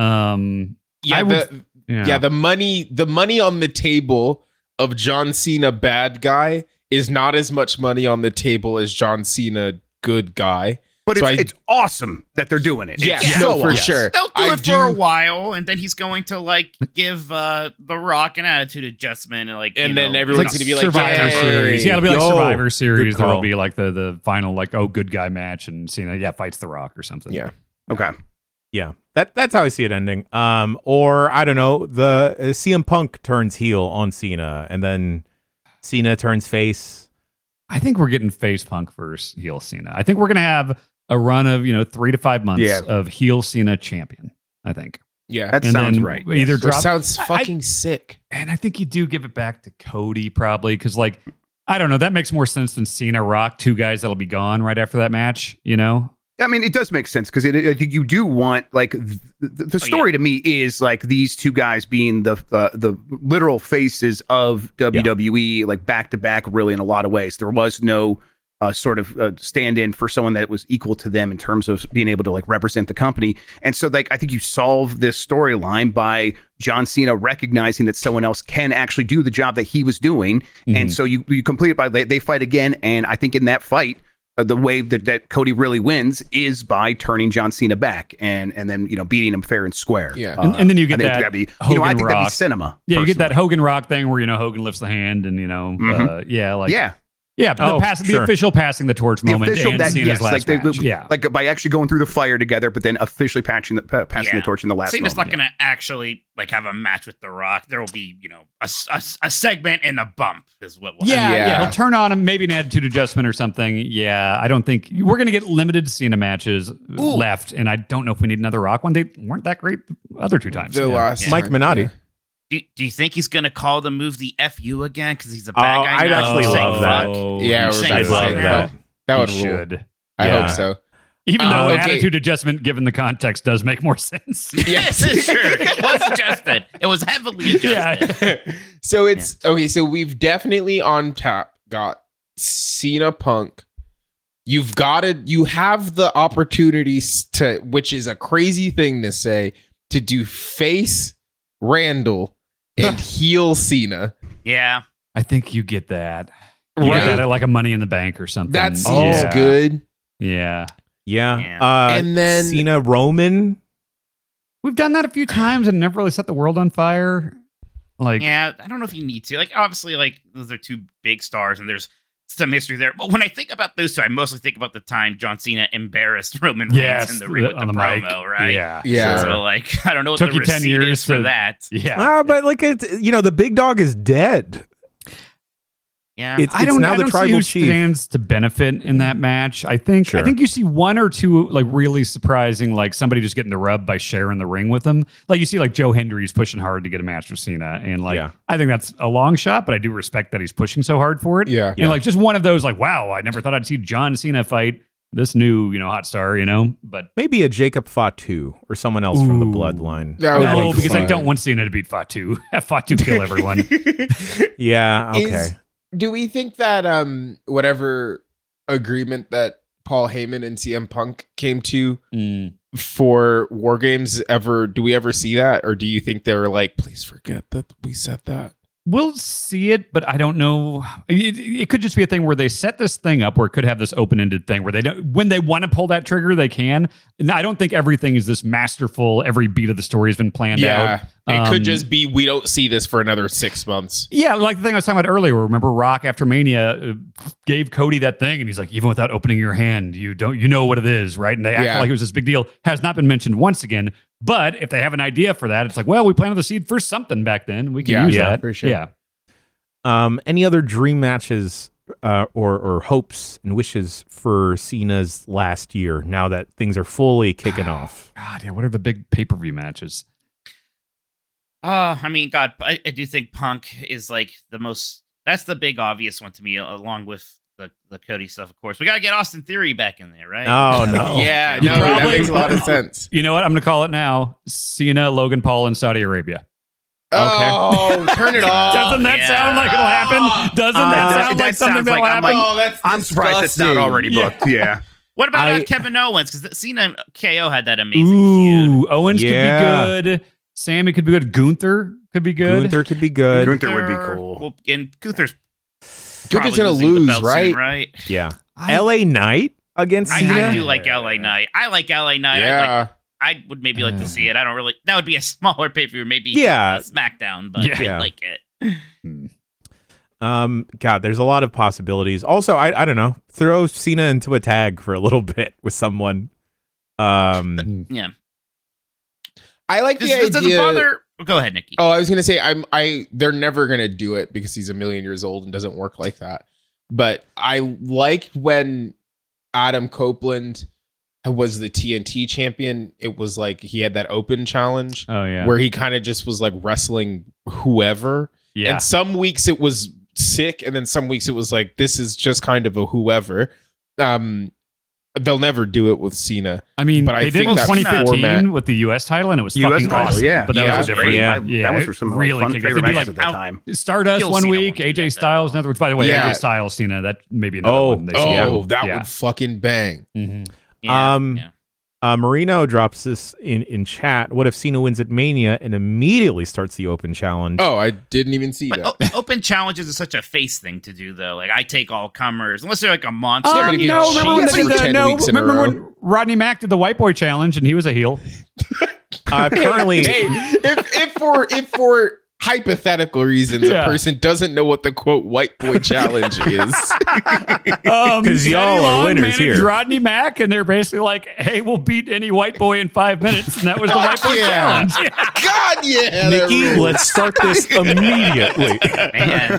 Um, Yeah, I would- the, yeah, yeah, the money, the money on the table of John Cena bad guy is not as much money on the table as John Cena good guy. But So it's, I- it's awesome that they're doing it. Yeah, It's no, so for awesome. sure. They'll do I it for a do- while, and then he's going to like give uh, the Rock an attitude adjustment, and like, And you then know, everyone's like, gonna be like, Survivor "Yay." Series. Yeah, it'll be like Yo, Survivor Series. good call. There'll be like the the final like oh good guy match, and Cena yeah fights the Rock or something. Yeah. Okay. Yeah, that that's how I see it ending. Um, or I don't know, the uh, C M Punk turns heel on Cena, and then Cena turns face. I think we're getting face Punk versus heel Cena. I think we're gonna have a run of you know three to five months Yeah. of heel Cena champion. I think. Yeah, That And sounds then right. Either Which drop, sounds I- fucking sick. and I think you do give it back to Cody probably because like I don't know that makes more sense than Cena Rock, two guys that'll be gone right after that match. You know, I mean, it does make sense because I think you do want like th- the, the story to me is like these two guys being the uh, the literal faces of W W E, like back to back, really in a lot of ways. There was no uh, sort of uh, stand in for someone that was equal to them in terms of being able to like represent the company. And so, like, I think you solve this storyline by John Cena recognizing that someone else can actually do the job that he was doing, and Mhm. so you you complete it by they, they fight again. And I think in that fight. Uh, the way that, that Cody really wins is by turning John Cena back and and then you know beating him fair and square. Yeah. Uh, And- and then you I get think that that'd be, you know I Hogan think that'd be Rock. cinema. yeah, you get that personally. Hogan Rock thing where you know Hogan lifts the hand and you know Mhm. uh, yeah like yeah, yeah the, Oh, pass, the sure. official passing the torch the moment official and that Cena's yes, last like they, match. yeah. like by actually going through the fire together, but then officially patching the pa- passing Yeah. the torch in the last. Cena's moment. not going to actually like have a match with The Rock. There will be, you know, a, s- a s- a segment and a bump is what will Yeah, happen. yeah, Yeah. He'll turn on him, maybe an attitude adjustment or something. Yeah, I don't think we're going to get limited Cena matches left, and I don't know if we need another Rock one. They weren't that great other two times. The Yeah. last Mike time, Minotti. yeah. Do, do you think he's going to call the move the F U again because he's a Oh, bad guy? I'd now? actually He's saying love that. fuck? Yeah, He's we're saying gonna I'd fuck love say now. that. That would He rule. should. I Yeah. hope so. Even though Uh, an okay. attitude adjustment, given the context, does make more sense. Yes, it's true. It was adjusted. It was heavily adjusted. Yeah. So it's okay. So we've definitely on tap got Cena Punk. You've got to, you have the opportunities to, which is a crazy thing to say, to do face Randall and heel Cena. Yeah. I think you get that. You Right. get that at like a Money in the Bank or something. That seems yeah. good. Yeah. Yeah. Yeah. Uh, And then- Cena Roman. We've done that a few times and never really set the world on fire. Like, Yeah, I don't know if you need to. Like, obviously, like those are two big stars, and there's some history there. But when I think about those two, I mostly think about the time John Cena embarrassed Roman Reigns yes, in the ring with on the, the mic. promo, right? Yeah. Yeah. So, like, I don't know what Took the you ten receipt years is for to- that. Yeah. Ah, but like it's you know the big dog is dead. Yeah, It's, I it's don't, now I the don't see tribal who chief. stands to benefit in that match. I think Sure. I think you see one or two like really surprising, like somebody just getting the rub by sharing the ring with them. Like you see like Joe Hendry's pushing hard to get a match with Cena, and like Yeah. I think that's a long shot, but I do respect that he's pushing so hard for it. Yeah. You know, like just one of those, like wow, I never thought I'd see John Cena fight this new, you know, hot star, you know, but Maybe a Jacob Fatu or someone else from the Ooh. bloodline. That would no, be because I fun. don't want Cena to beat Fatu. Have Fatu kill everyone. Yeah, okay. Is- Do we think that um whatever agreement that Paul Heyman and C M Punk came to Mm. for War Games ever? Do we ever see that, or do you think they were like, please forget that we said that? We'll see it, but I don't know. It, it could just be a thing where they set this thing up where it could have this open-ended thing where they don't, when they want to pull that trigger, they can. And I don't think everything is this masterful. Every beat of the story has been planned out. it Um, could just be we don't see this for another six months. Yeah, like the thing I was talking about earlier. Remember, Rock after Mania uh, gave Cody that thing, and he's like, even without opening your hand, you don't, you know what it is, right? And they act Yeah. like it was this big deal. Has not been mentioned once again. But if they have an idea for that, it's like, well, we planted the seed for something back then. We can Yeah, use yeah, that for sure. Yeah. Um, any other dream matches uh, or or hopes and wishes for Cena's last year? Now that things are fully kicking off. God, yeah. What are the big pay per view matches? Uh, I mean, God, I, I do think Punk is like the most. That's the big obvious one to me, along with the the Cody stuff. Of course, we gotta get Austin Theory back in there, right? Oh no! Yeah, You no, that probably- makes a lot of sense. You know what? I'm going to call it now. Cena, Logan Paul, in Saudi Arabia. Oh, turn it off. Doesn't that yeah. sound like it'll happen? Doesn't Uh, that that sound like something sounds that'll like I'm happen? like- Oh, that's I'm surprised it's not disgusting. already Yeah. booked. Yeah. What about I- uh, Kevin Owens? Because Cena and K O had that amazing feud. Ooh, Owens Yeah. could be good. Sammy could be good. Gunther could be good. Gunther could be good. Gunther would be cool. Well, and Gunther's Gunther's probably gonna losing the lose, belt soon, right? right? Yeah. I- L A Knight against I, Cena. I do like L A Knight. I like L A Knight. I'd like- Yeah. I would maybe like to see it. I don't really. That would be a smaller pay per view, maybe. Yeah. uh, SmackDown, but Yeah. I like it. Um, God, there's a lot of possibilities. Also, I I don't know. Throw Cena into a tag for a little bit with someone. Um, Yeah. I like Does, the does, does it idea. bother? Go ahead, Nikki. Oh, I was gonna say I'm I they're never gonna do it because he's a million years old and doesn't work like that. But I like when Adam Copeland was the T N T champion. It was like he had that open challenge Oh yeah. where he kind of just was like wrestling whoever. yeah. And some weeks it was sick, and then some weeks it was like this is just kind of a whoever. Um, they'll never do it with Cena. I mean, but I they did think in that twenty fifteen format- with the U S title, and it was U S fucking title, awesome. yeah. But that Yeah, was different. yeah. yeah. That was for some of my really fun kick-ass. favorite It'd be matches like at that out- time. Stardust Still one Cena week, won't A J get that. Styles another. By the way, Yeah. A J Styles, Cena, that may be another Oh, one. They Oh, see. Yeah. that yeah. would fucking bang. Mhm. Yeah, Um, yeah. uh, Marino drops this in in chat. What if Cena wins at Mania and immediately starts the open challenge? Oh, I didn't even see But that. o- open challenges is such a face thing to do, though. Like I take all comers, unless they're like a monster. They're Um, gonna get no, remember when, cheats they did for the, ten no, weeks in a remember row. when Rodney Mack did the white boy challenge and he was a heel? Uh, currently, Hey, if if for if for hypothetical reasons Yeah. a person doesn't know what the quote white boy challenge is, Um, 'Cause y'all Teddy are Long winners managed here. Rodney Mack, and they're basically like, "Hey, we'll beat any white boy in five minutes," and that was the white boy Yeah. challenge. God yeah, that Nikki, rules. let's start this immediately. Man,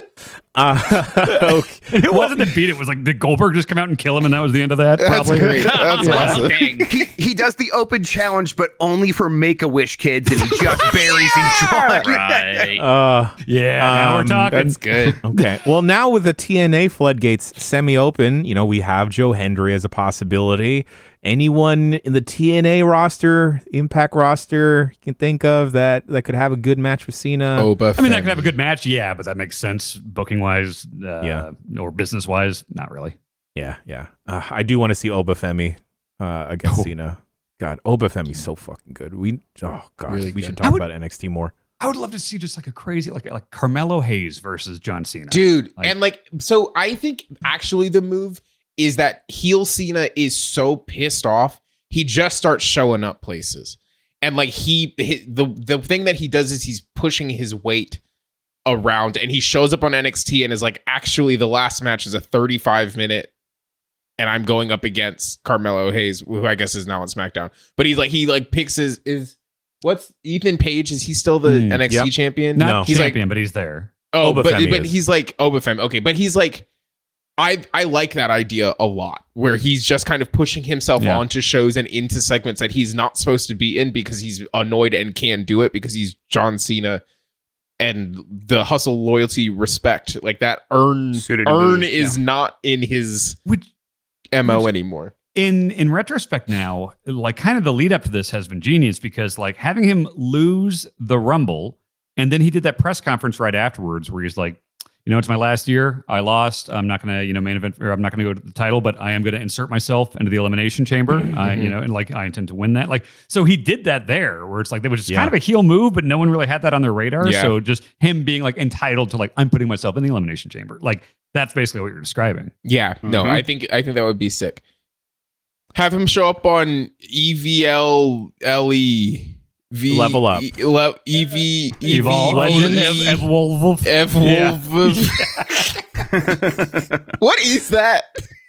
Uh, okay. It wasn't the beat; it was like did Goldberg just come out and kill him, and that was the end of that. That's Probably. great. That's Yeah. awesome. Dang. He, he does the open challenge, but only for Make-A-Wish kids, and he just buries each one. Right. Uh, Yeah, now we're Um, talking. That's good. okay. Well, now with the T N A floodgates semi-open, you know, we have Joe Hendry as a possibility. Anyone in the T N A roster, Impact roster, you can think of that that could have a good match with Cena? Oba I mean, that Fett. could have a good match, yeah, but that makes sense booking wise, uh, Yeah. or business wise, not really. Yeah, yeah. Uh, I do want to see Obafemi uh, against Oh. Cena. God, Obafemi's so fucking good. We oh god, Really we good. should I talk would- about N X T more. I would love to see just like a crazy, like like Carmelo Hayes versus John Cena. Dude, Like- and like, so I think actually the move is that heel Cena is so pissed off, he just starts showing up places. And like he, he the the thing that he does is he's pushing his weight around, and he shows up on N X T and is like, actually the last match is a thirty-five minute and I'm going up against Carmelo Hayes, who I guess is now on SmackDown. But he's like, he like picks his is what's Ethan Page? Is he still the Hmm, N X T yep. champion? not No. He's like, champion, but he's there. oh, but Obafemi but is. he's like Obafemi. Okay, but he's like, I I like that idea a lot, where he's just kind of pushing himself Yeah. onto shows and into segments that he's not supposed to be in because he's annoyed and can do it because he's John Cena. And the hustle, loyalty, respect, like that earn Suited to earn lose, is not in his Which M O anymore. In in retrospect now, like kind of the lead up to this has been genius because like having him lose the Rumble and then he did that press conference right afterwards where he's like, you know, it's my last year. I lost. I'm not going to, you know, main event or I'm not going to go to the title, but I am going to insert myself into the elimination chamber. I, you know, and like I intend to win that. Like, so he did that there where it's like, that was just Yeah. kind of a heel move, but no one really had that on their radar. Yeah. So just him being like entitled to like, I'm putting myself in the elimination chamber. Like that's basically what you're describing. Yeah, no, Mhm. I think I think that would be sick. Have him show up on E V L L E V Level Up. E, le, E V E V Evolve. Legends. Ev- Evolve. F Yeah. What is that?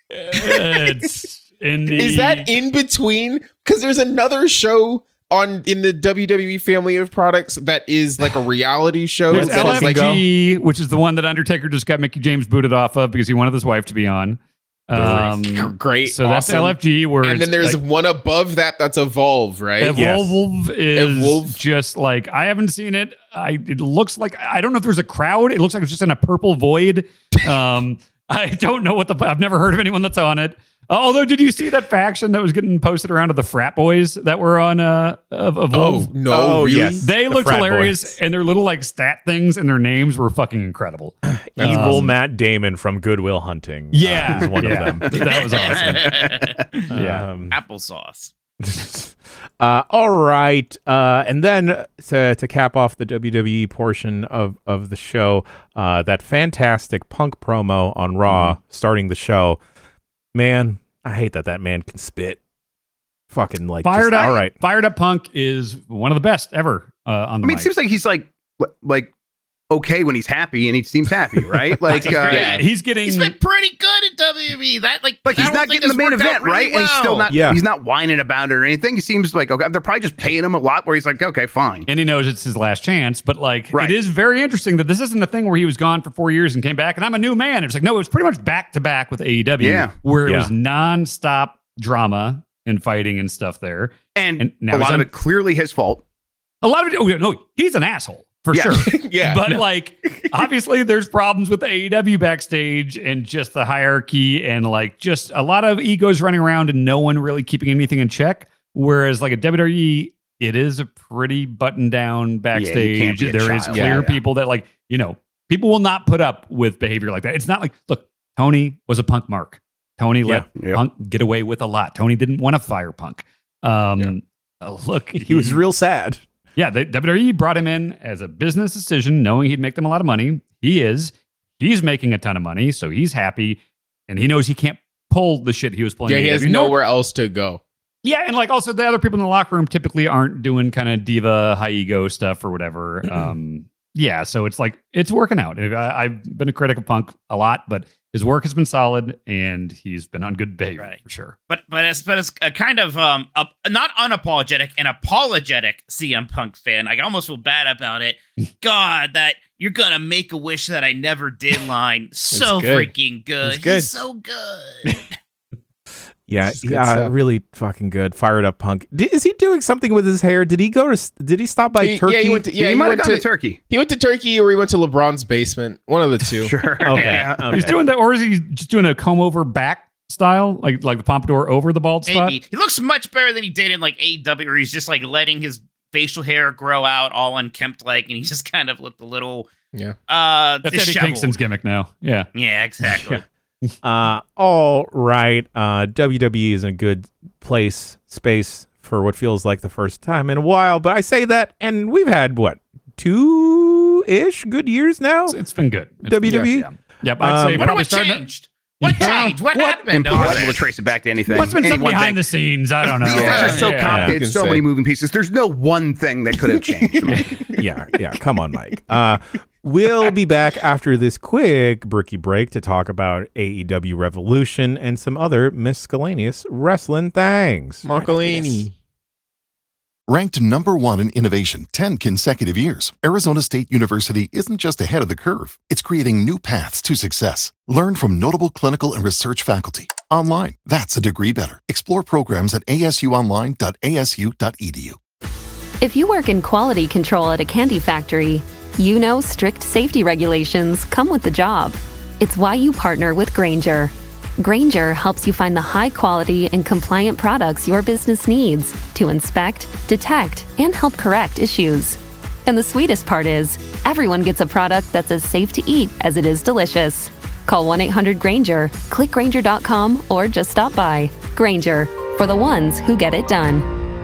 It's in the, Is that in between? Because there's another show on in the W W E family of products that is like a reality show. There's that is like, L F G, which is the one that Undertaker just got Mickey James booted off of because he wanted his wife to be on. Um, great. so that's awesome. L F G. Where And then it's there's like, one above that that's Evolve, right? Evolve is Evolve. just like I haven't seen it. I it looks like I don't know if there's a crowd. It looks like it's just in a purple void. Um, I don't know what the I've never heard of anyone that's on it. Although, did you see that faction that was getting posted around of the frat boys that were on uh of Evolve? Oh no! Oh, really? yes. They The looked frat hilarious, boys. and their little like stat things and their names were fucking incredible. Evil Um, Matt Damon from Goodwill Hunting. uh, Yeah, is one yeah. of them. That was awesome. Yeah. Um, Applesauce. uh, all right. Uh, and then to, to cap off the W W E portion of, of the show, uh, that fantastic Punk promo on Raw Mm-hmm. starting the show. Man, I hate that that man can spit. Fucking like, Fired just- up. all right. Fired Up Punk is one of the best ever uh, on I the mean, it mic. seems like he's like like okay when he's happy, and he seems happy, right? Like, uh, Yeah. He's getting He's been pretty good at W W E. That like, like I he's don't not think getting the it's main worked out event, really right? And he's still well. not. Yeah. He's not whining about it or anything. He seems like okay. They're probably just paying him a lot. Where he's like, okay, fine. and he knows it's his last chance. But like, Right. it is very interesting that this isn't a thing where he was gone for four years and came back, and I'm a new man. It's like no, it was pretty much back to back with A E W, Yeah. where it Yeah. was nonstop drama and fighting and stuff there. And, And now a he's lot of on- it clearly his fault. A lot of it. Oh, yeah, no, he's an asshole for Yeah. sure. Yeah. But like, obviously, there's problems with A E W backstage and just the hierarchy and like just a lot of egos running around and no one really keeping anything in check. Whereas like at W W E, it is a pretty buttoned down backstage. be a There is child. clear Yeah, yeah. people that like, you know, people will not put up with behavior like that. It's not like, look, Tony was a Punk mark. Tony let Yeah. Punk get away with a lot. Tony didn't want to fire Punk. Um, Yeah. uh, look, He was real sad. yeah, the W W E brought him in as a business decision, knowing he'd make them a lot of money. He is. He's making a ton of money, so he's happy, and he knows he can't pull the shit he was pulling. Yeah, he in has A E W. nowhere else to go. Yeah, and like also the other people in the locker room typically aren't doing kind of diva, high ego stuff or whatever. um, yeah, so it's like it's working out. I, I've been a critic of Punk a lot, but his work has been solid, and he's been on good behavior Right. for sure. But but as but as a kind of um a, not unapologetic, an apologetic C M Punk fan, I almost feel bad about it. God, that you're gonna make a wish that I never did line. So good. freaking good. It's good. He's so good. Yeah, It's good yeah, stuff. really fucking good. Fired up Punk. Did, is he doing something with his hair? Did he go to? Did he stop by He- Turkey? Yeah, he went to, yeah, he, he, might have went gone to, to Turkey. he went to Turkey or he went to LeBron's basement. One of the two. Sure. Okay. Yeah. okay. He's doing that, or is he just doing a comb over back style, like like the pompadour over the bald spot? Maybe. He looks much better than he did in like A E W, where he's just like letting his facial hair grow out all unkempt like, and he just kind of looked a little Yeah. uh That's Eddie disheveled. Kingston's gimmick now. Yeah. Yeah, exactly. Uh, all right. Uh, W W E is in a good place, space for what feels like the first time in a while. But I say that, and we've had what two ish good years now. It's, it's been good. It's- W W E? Yeah. Yep. I'd Um, say Wonder probably what starting. changed. What changed? What, happened? over Impossible there? to trace it back to anything. What's been Any something one behind thing. the scenes? I don't know. These guys are so Yeah. complicated. can So say. many moving pieces. There's no one thing that could have changed. yeah, yeah. Come on, Mike. Uh, we'll be back after this quick brookie break to talk about A E W Revolution and some other miscellaneous wrestling things. Marcolini. Ranked number one in innovation ten consecutive years, Arizona State University isn't just ahead of the curve, it's creating new paths to success. Learn from notable clinical and research faculty. Online, that's a degree better. Explore programs at a s u online dot a s u dot e d u. If you work in quality control at a candy factory, you know strict safety regulations come with the job. It's why you partner with Granger, Granger helps you find the high quality and compliant products your business needs to inspect, detect, and help correct issues. And the sweetest part is, everyone gets a product that's as safe to eat as it is delicious. Call one eight hundred Granger, click Granger dot com, or just stop by. Granger, for the ones who get it done.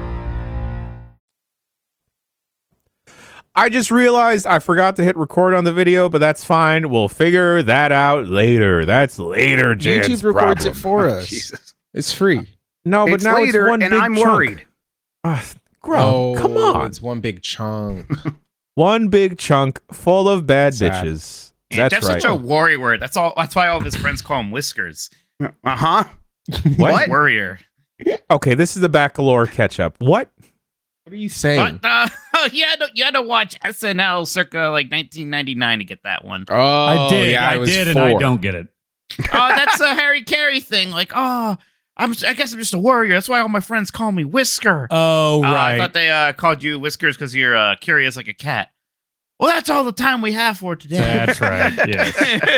I just realized I forgot to hit record on the video, but that's fine. We'll figure that out later. That's later, Jan's YouTube records problem. it for us. Jesus. It's free. No, but It's now later, it's one and big I'm chunk. worried. Ah, Grum, come on. It's one big chunk. One big chunk full of bad Sad. bitches. And That's right. such a worry word. That's all. That's why all of his friends call him Whiskers. Uh huh. What? Warrior. Okay, this is the Bacalor catch-up. What? What are you saying? But uh, oh, you had to you had to watch S N L circa like nineteen ninety-nine to get that one. Oh, I did. yeah, I was did, four. and I don't get it. Oh, that's a Harry Carey thing. Like, oh, I'm. I guess I'm just a warrior. That's why all my friends call me Whisker. Oh, Uh, I right. thought they uh, called you Whiskers because you're uh, curious like a cat. Well, that's all the time we have for today. That's right. Yes.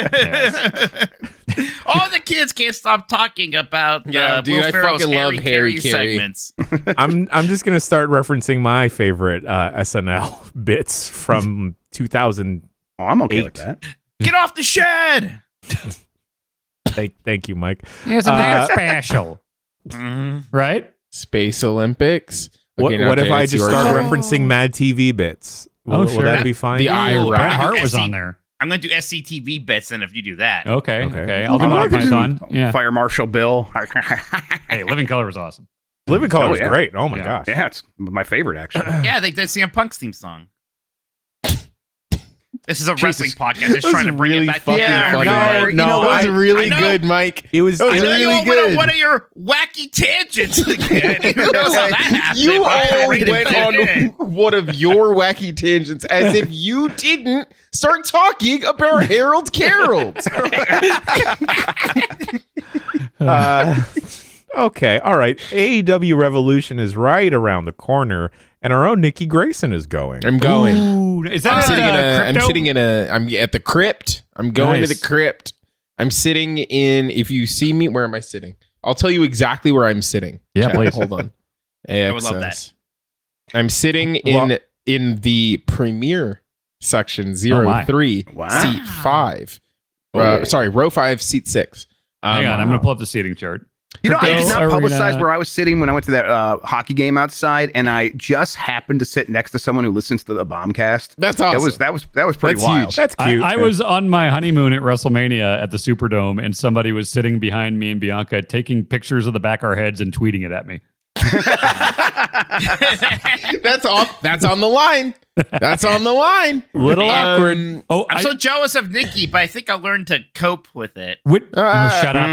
All the kids can't stop talking about Yeah, uh, dude, Will I Ferrell's fucking love Harry Harry Carey Carey. segments. I'm I'm just gonna start referencing my favorite uh, S N L bits from two thousand. Oh, I'm okay Eight. with that. Get off the shed. Thank, thank you, Mike. It's a Uh, special, Mhm. right? Space Olympics. What, Okay, what if okay, I it's just your start turn. referencing Mad T V bits? Will, Oh, will sure. that be fine? The I Ooh, Right. Bret Hart was S C on there. I'm going to do S C T V bets then if you do that. Okay, Okay. okay. I'll do Oh, my I could do Python. Yeah. Fire Marshal Bill. Hey, Living Color was awesome. Living Color Oh, was yeah. great. Oh my Yeah. gosh. Yeah, it's my favorite actually. Yeah, they did C M Punk's theme song. This is a Jesus. wrestling podcast. Just That trying to was bring really it back fucking together. funny. no, Mike. you know that was what? really I know. good, Mike. It was. That was I know really you all went good. on one of your wacky tangents again. Who knows how that happened? You I all really went did. on one of your wacky tangents as if you didn't start talking about Harold Carroll. Uh, okay, all right. A E W Revolution is right around the corner, and our own Nikki Grayson is going. I'm going. Ooh, is I'm that sitting in a. I'm crypto? sitting in a. I'm at the crypt. I'm going to Nice. the crypt. I'm sitting in. If you see me, where am I sitting? I'll tell you exactly where I'm sitting. Yeah, Chat, please. Hold on. I would love that. Access. I'm sitting in Well- in the premiere section zero my. three Wow. seat five. Oh, Uh, yeah. sorry, row five, seat six. Um, Hang on, I'm going to pull up the seating chart. You know, I did Crypto not publicize arena. where I was sitting when I went to that uh, hockey game outside, and I just happened to sit next to someone who listens to the Bombcast. That's awesome. That was that was that was pretty That's wild. huge. That's I, cute. I was on my honeymoon at WrestleMania at the Superdome, and somebody was sitting behind me and Bianca taking pictures of the back of our heads and tweeting it at me. That's off. That's on the line. That's on the line. little awkward. Um, Oh, I'm I, so jealous of Nikki, but I think I learned to cope with it. Whit- Ah. oh, shut up.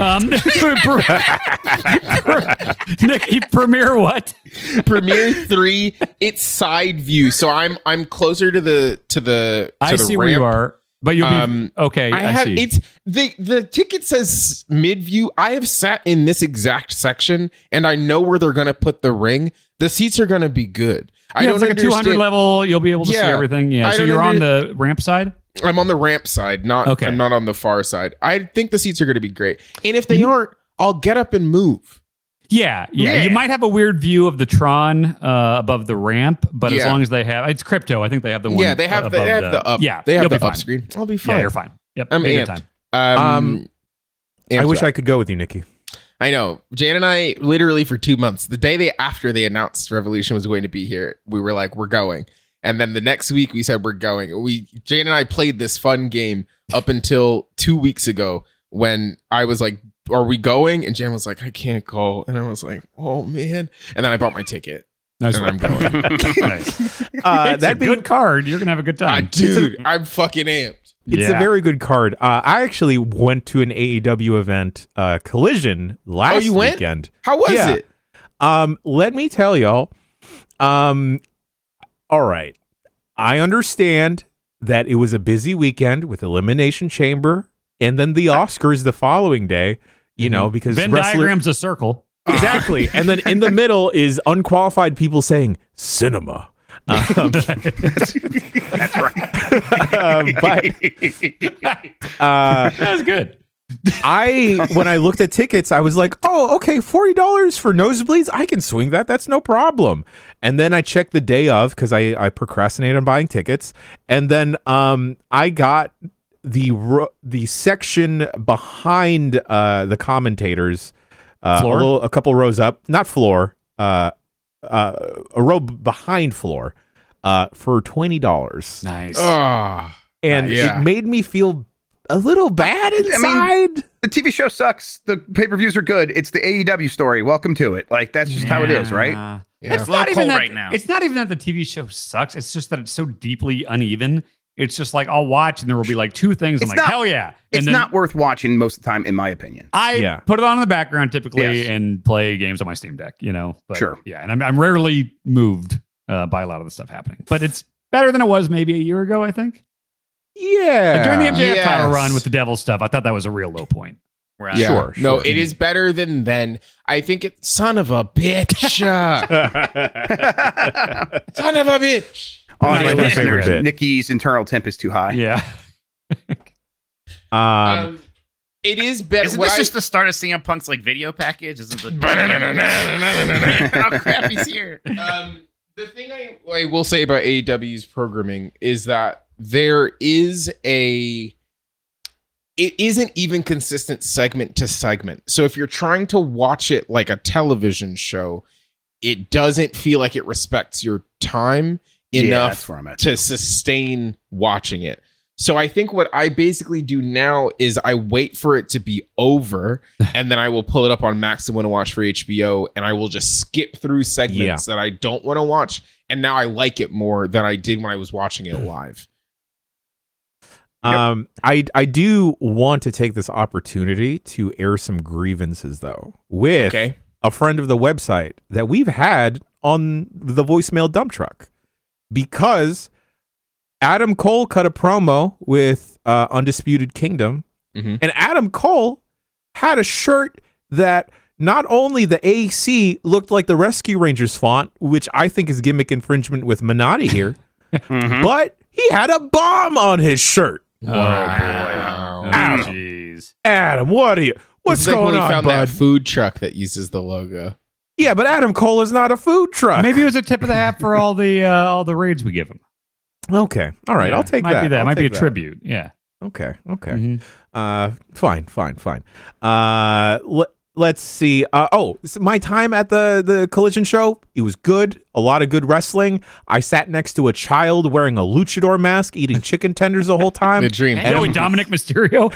Mm. Um, Nikki, premiere what? Premiere three. It's side view, so I'm I'm closer to the to the. To I the see where you ramp. are, but you'll be Um, okay. I I, have see. it's the the ticket says mid view. I have sat in this exact section, and I know where they're gonna put the ring. The seats are gonna be good. I yeah, don't it's like a two hundred understand- level. You'll be able to see Yeah. everything. Yeah. I So don't you're on under- the ramp side. I'm on the ramp side, not Okay. I'm not on the far side. I think the seats are going to be great, and if they Mm-hmm. aren't, I'll get up and move. Yeah, yeah, Yeah. You might have a weird view of the Tron uh, above the ramp, but as Yeah. long as they have, it's crypto. I think they have the one. Yeah, they have the, above they have the up. Yeah, they have you'll the be fine. up screen. I'll be Yeah, fine. you're fine. Yep. I'm take your amped. time. Um, Um, I wish I could go with you, Nikki. I know. Jan and I literally for two months, the day they after they announced Revolution was going to be here, we were like, we're going. And then the next week we said we're going. We Jan and I played this fun game up until two weeks ago when I was like, are we going? And Jan was like, I can't go. And I was like, oh man. And then I bought my ticket. Nice And I'm one. going. Nice. Uh, It's a that'd be good card. You're gonna have a good Ah, time. dude, I'm fucking amped. It's Yeah. a very good card. Uh, I actually went to an A E W event, uh, Collision, last Oh, you went? weekend. How was Yeah. it? Um, let me tell y'all. Um, all right. I understand that it was a busy weekend with Elimination Chamber and then the Oscars the following day, you know, because Venn wrestler- diagram's a circle. exactly. And then in the middle is unqualified people saying cinema. Um, That's right. uh, but uh, That's good. I when I looked at tickets, I was like, oh, okay, forty dollars for nosebleeds. I can swing that. That's no problem. And then I checked the day of because I, I procrastinated on buying tickets. And then um I got the ro- the section behind uh the commentators, uh, a, Floor? little, a couple rows up, not floor, uh, uh a row behind floor, uh for twenty dollars. Nice. Oh, And Yeah. it made me feel a little bad inside. The T V show sucks. The pay-per-views are good. It's the A E W story. Welcome to it. Like that's just how it is, right? Yeah. yeah. It's a little Not even cold that, right now. It's not even that the T V show sucks. It's just that it's so deeply uneven. It's just like I'll watch and there will be like two things. I'm It's like, not- hell yeah. It's And then not worth watching most of the time, in my opinion. I Yeah. put it on in the background typically Yes. and play games on my Steam Deck, you know. But Sure. Yeah. And I'm, I'm rarely moved uh, by a lot of the stuff happening. But it's better than it was maybe a year ago, I think. Yeah. Like during the M J F Yes. title run with the devil stuff, I thought that was a real low point. Right. Yeah. Sure, No, sure. it is better than then. I think it. Son of a bitch. Son of a bitch. Audio my favorite listeners, bit. Nikki's internal temp is too high. Yeah. um, Um, it is better. Isn't what this I- just the start of C M Punk's like video package? Isn't the oh crap, he's here. um, the thing I, I will say about A E W's programming is that there is a it isn't even consistent segment to segment. So if you're trying to watch it like a television show, it doesn't feel like it respects your time Yeah, enough that's where I'm at. to sustain watching it. So I think what I basically do now is I wait for it to be over and then I will pull it up on Max and want to watch for H B O and I will just skip through segments that I don't want to watch. And now I like it more than I did when I was watching it live. Um, I I do want to take this opportunity to air some grievances though with Okay. a friend of the website that we've had on the voicemail dump truck because Adam Cole cut a promo with uh, Undisputed Kingdom, Mhm. and Adam Cole had a shirt that not only the A C looked like the Rescue Rangers font, which I think is gimmick infringement with Minotti here, Mhm. but he had a bomb on his shirt. Wow. Oh, Adam. jeez. Adam, what are you? What's It's like going when we on, found bud? that food truck that uses the logo. Yeah, but Adam Cole is not a food truck. Maybe it was a tip of the hat for all the uh, all the raids we give him. Okay, all right, Yeah, I'll take might that. Be that. I'll Might be a take that. tribute. Yeah. Okay, okay. Mhm. Uh, fine, fine, fine. Uh, let, let's see. Uh, oh, s- my time at the the Collision show, it was good. A lot of good wrestling. I sat next to a child wearing a luchador mask, eating chicken tenders the whole time. The dream. Hey, Joey Dominic Mysterio.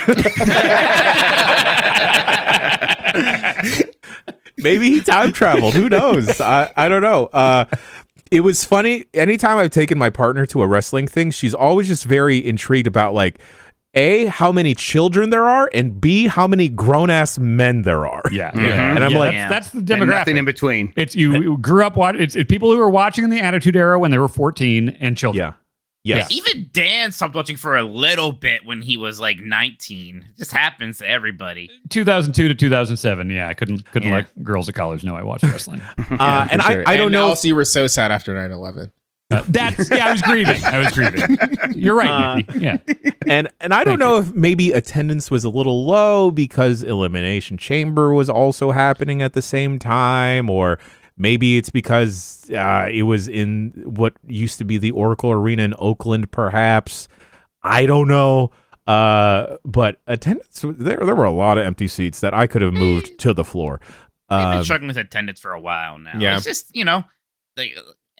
Maybe he time traveled. Who knows? I, I don't know. Uh, it was funny. Anytime I've taken my partner to a wrestling thing, she's always just very intrigued about like, A, how many children there are, and B, how many grown ass men there are. Yeah. Mhm. yeah. And I'm Yeah, like- that's, that's the And demographic. nothing in between. It's you, you grew up watching. It's, it's people who were watching in the Attitude Era when they were fourteen and children. Yeah. Yes. Even Dan stopped watching for a little bit when he was like nineteen. It just happens to everybody. two thousand two to two thousand seven. Yeah, I couldn't couldn't Yeah. let girls at college know I watched wrestling. Uh, and I, I don't And know. Elsie was so sad after nine eleven. Uh, that's yeah. I was grieving. I was grieving. You're right, Uh, Nikki. Yeah. and and I don't Thank know if maybe attendance was a little low because Elimination Chamber was also happening at the same time, or maybe it's because uh, it was in what used to be the Oracle Arena in Oakland, perhaps. I don't know. Uh, but attendance, there there were a lot of empty seats that I could have moved to the floor. They've been Um, struggling with attendance for a while now. Yeah. It's just, you know, they,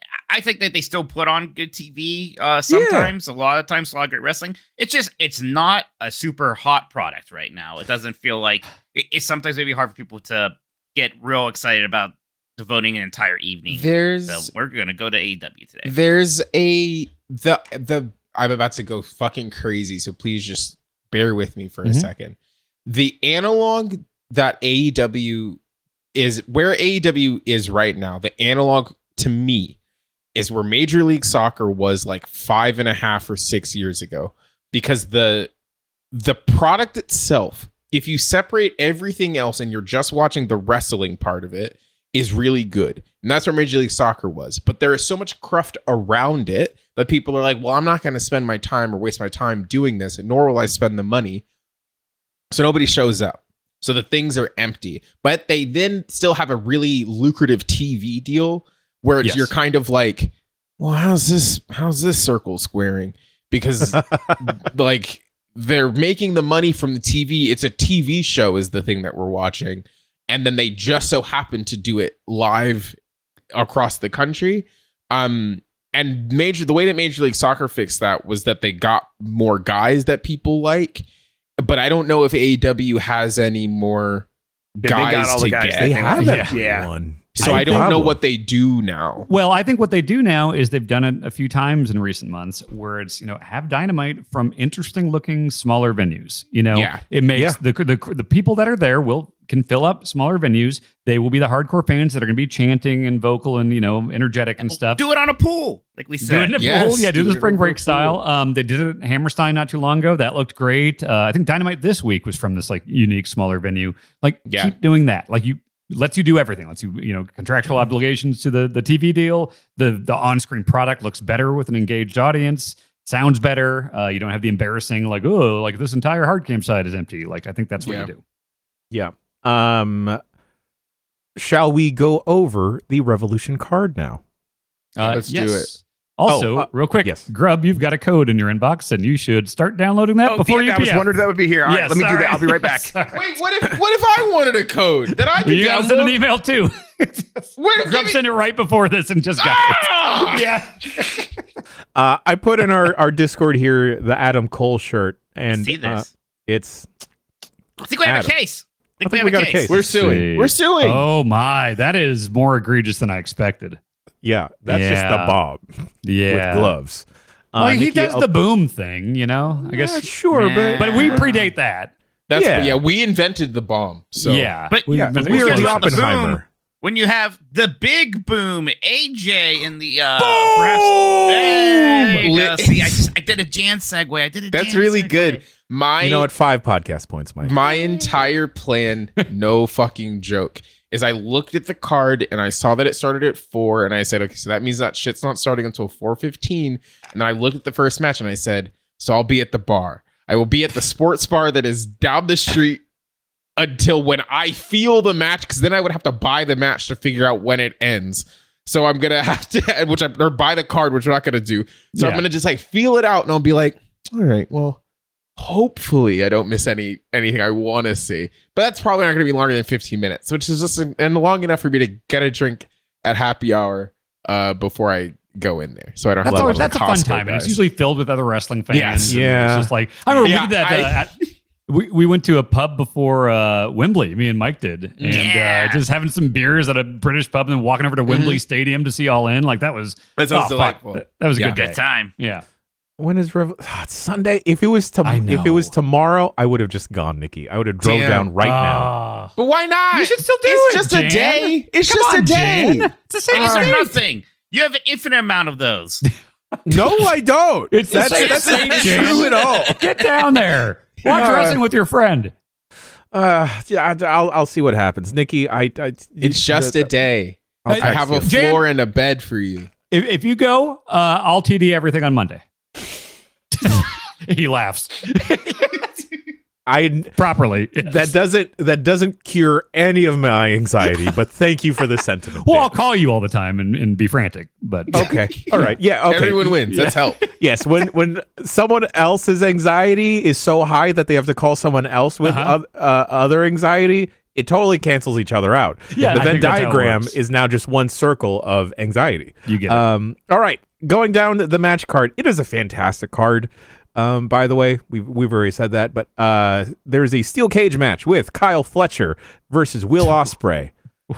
I think that they still put on good T V uh, sometimes. A lot of times, a lot of great wrestling. It's just, it's not a super hot product right now. It doesn't feel like, it, it's sometimes maybe hard for people to get real excited about devoting an entire evening. There's So we're going to go to A E W today. There's a the the I'm about to go fucking crazy, so please just bear with me for Mhm. a second. The analog that A E W is where A E W is right now, the analog to me is where Major League Soccer was like five and a half or six years ago. Because the the product itself, if you separate everything else and you're just watching the wrestling part of it, is really good. And that's where Major League Soccer was. But there is so much cruft around it that people are like, well, I'm not going to spend my time or waste my time doing this, nor will I spend the money So nobody shows up. So the things are empty. But they then still have a really lucrative T V deal where it's, Yes. you're kind of like, well, how's this how's this circle squaring? Because like they're making the money from the T V. It's a T V show is the thing that we're watching. And then they just so happen to do it live across the country. Um and major the way that Major League Soccer fixed that was that they got more guys that people like. But I don't know if A E W has any more They got guys all the to guys get. they They think have like- that yeah. one. So I don't know what they do now. Well, I think what they do now is they've done it a few times in recent months where it's, you know, have Dynamite from interesting looking smaller venues. You know, Yeah. it makes Yeah. the, the the people that are there will can fill up smaller venues. They will be the hardcore fans that are going to be chanting and vocal and, you know, energetic and stuff. Do it on a pool, like we Do it said. in a Yes, pool. Yeah, do do the it spring over a break pool. style. Um, they did it at Hammerstein not too long ago. That looked great. Uh, I think Dynamite this week was from this like unique smaller venue. Like, Yeah. keep doing that. Like you lets you do everything. Lets you, you know, contractual obligations to the the T V deal. The the on screen product looks better with an engaged audience. Sounds better. Uh, you don't have the embarrassing like, oh, like this entire hard cam side is empty. Like I think that's what Yeah. you do. Yeah. Um, shall we go over the Revolution card now? Uh, Let's do yes. it. Also, Oh, uh, real quick, yes. Grub, you've got a code in your inbox, and you should start downloading that Oh, before yeah, you. I was wondering if that would be here. All right, let me do that. I'll be right back. Wait, what if what if I wanted a code that I could You got to send an download? email too. Where- Grub sent it right before this and just got Ah! it. Yeah. Uh, I put in our, our Discord here the Adam Cole shirt, and See uh, this? it's I think we have Adam. a case. I think, I think we we have got a a case. case. We're suing. We're suing. Oh my, that is more egregious than I expected. yeah, that's just the Yeah. Bob Yeah. with gloves. Well, Uh, he Nikki, does I'll- the boom thing, you know. I Yeah, guess, sure, Nah. but but we predate that. That's Yeah. yeah. We invented the bomb. So yeah, But- we, yeah, but we are Here's the about the boom. Oppenheimer. When you have the big boom, A J in the uh, Boom! perhaps. There you go. Lit- See, I just I did a Jan segue. I did a. that's Jan really segue. good. My You know what? Five podcast points, Mike. my entire plan, no fucking joke, is I looked at the card and I saw that it started at four, and I said, okay, so that means that shit's not starting until four fifteen. And then I looked at the first match and I said, so I'll be at the bar. I will be at the sports bar that is down the street until when I feel the match, because then I would have to buy the match to figure out when it ends. So I'm gonna have to, which I'm or buy the card, which we're not gonna do. So I'm Yeah. gonna just like feel it out, and I'll be like, all right, well, hopefully I don't miss any anything I want to see. But that's probably not gonna be longer than fifteen minutes, which is just and long enough for me to get a drink at happy hour uh before I go in there. So I don't have That's, to always, like that's a fun Costco time. And it's guys. usually filled with other wrestling fans. Yes. and Yeah. It's just like, I remember Yeah, we did that. I- uh, at, we, we went to a pub before uh, Wembley, me and Mike did. And Yeah. uh, just having some beers at a British pub and then walking over to Wembley Stadium to see All In. Like that was, That sounds oh, fuck. delightful. That, that was a Yeah. good day. Good time. Yeah. When is Rev- ah, it's Sunday? If it was to- I if it was know. tomorrow, I would have just gone, Nikki. I would have drove Damn. down right now. Ah. But why not? You should still do it's it, just a Jan. day. It's Come just on, a day. Jan. It's the same It's as me. nothing. You have an infinite amount of those. No, I don't. It's the that's same that's thing, not Jan. true at all. Get down there. Watch Uh, wrestling with your friend. Uh, yeah, I- I'll I'll see what happens, Nikki. I, I It's just a day. I'll Hey, I text have a you. Jan- floor and a bed for you. If, if you go, uh, I'll T D everything on Monday. He laughs I properly. Yes. that doesn't that doesn't cure any of my anxiety, but thank you for the sentiment. Well, I'll Dan. call you all the time and, and be frantic, but Okay. All right. Yeah. Okay. Everyone wins. That's help. Yes. When when someone else's anxiety is so high that they have to call someone else with Uh-huh. oth- uh, other anxiety, it totally cancels each other out. Yeah, The I Venn think that's how it diagram works. is now just one circle of anxiety. you get it. Um. All right. Going down the match card. It is a fantastic card. Um, by the way, we've we've already said that, but uh, there's a steel cage match with Kyle Fletcher versus Will Ospreay.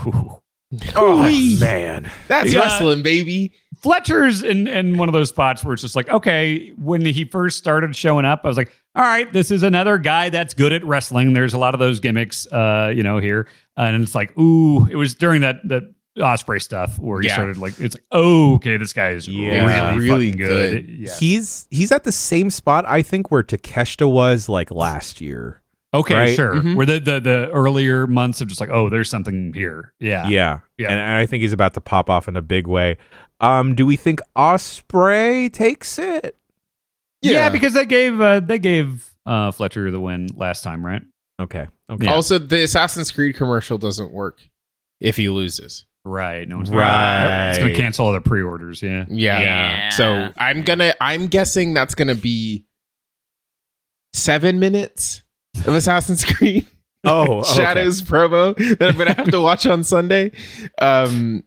Oh man, That's Yeah. wrestling, baby. Fletcher's in, in one of those spots where it's just like, okay, when he first started showing up, I was like, all right, this is another guy that's good at wrestling. There's a lot of those gimmicks, uh, you know, here. And it's like, ooh, it was during that that Osprey stuff where he Yeah. started like, it's like, oh, okay, this guy is Yeah. really, Really fucking good. good. Yeah. he's he's at the same spot I think where Takeshita was like last year. Okay, right? sure. Mhm. Where the, the the earlier months of just like, oh, there's something here. Yeah. Yeah, Yeah. And, and I think he's about to pop off in a big way. Um, do we think Osprey takes it? Yeah, Yeah. because they gave uh, they gave uh, Fletcher the win last time, right? Okay. Okay. Yeah. Also, the Assassin's Creed commercial doesn't work if he loses. Right. No one's Right. It's gonna cancel all the pre-orders. Yeah. Yeah. Yeah. So I'm gonna. I'm guessing that's gonna be seven minutes of Assassin's Creed Oh, okay. Shadows promo that I'm gonna have to watch on Sunday. Um,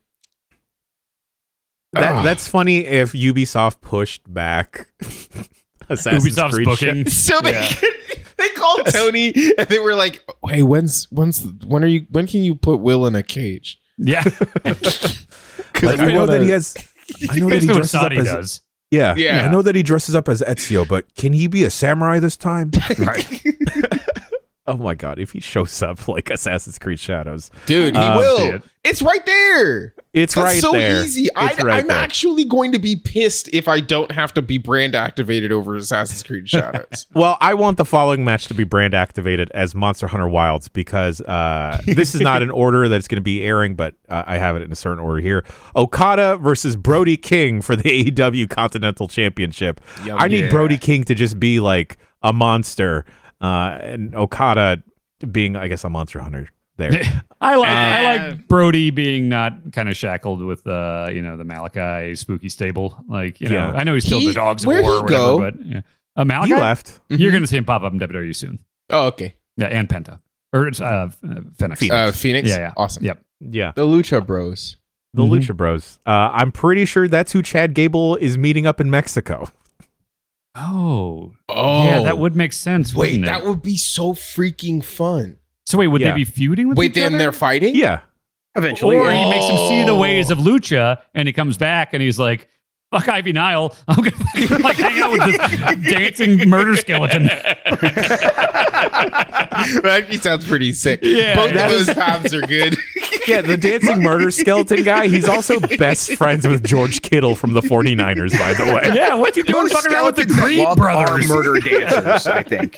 That, ah. that's funny if Ubisoft pushed back Assassin's Ubisoft's Creed booking. shit. So they Yeah. they called Tony and they were like, "Hey, when's when's when are you when can you put Will in a cage?" Yeah. Like, I know that he has. I know that he That's what dresses up Saudi as. does. Yeah, Yeah. I know that he dresses up as Ezio, but can he be a samurai this time? Right. Oh my god, if he shows up like Assassin's Creed Shadows, Dude, he Uh, will. see it. It's right there. it's That's right so there. easy. I, It's right I'm there. actually going to be pissed if I don't have to be brand activated over Assassin's Creed Shadows. Well, I want the following match to be brand activated as Monster Hunter Wilds because uh, this is not an order that's going to be airing, but uh, I have it in a certain order here. Okada versus Brody King for the A E W Continental Championship. Yum, I need yeah. Brody King to just be like a monster, uh, and Okada being, I guess, a Monster Hunter. There, I like Uh, I like Brody being not kind of shackled with uh you know the Malachi spooky stable. Like you know Yeah. I know he's still He- the dogs of where'd war he or whatever, go? but yeah. Uh, Malachi, he left. you're gonna see him pop up in W W E soon. Oh, okay. Yeah, and Penta or it's uh, uh Phoenix. Uh, Phoenix. Yeah, yeah. Awesome. Yep. Yeah, The Lucha Bros. the Mhm. Lucha Bros. Uh, I'm pretty sure that's who Chad Gable is meeting up in Mexico. Oh, Oh, yeah, that would make sense. Wait, wouldn't it? that would be so freaking fun. So wait, would Yeah. they be feuding with Wait, each then other? they're fighting? Yeah. Eventually, Or yeah. he makes him see the ways of Lucha, and he comes back and he's like, "Fuck Ivy Nile, I'm gonna fucking, like hang out with this dancing murder skeleton." That actually sounds pretty sick. Yeah, Both that of is- those paths are good. Yeah, the dancing murder skeleton guy, he's also best friends with George Kittle from the 49ers, by the way. Yeah, what you doing Those fucking around with the skeletons that Creed love are brothers? murder dancers, I think.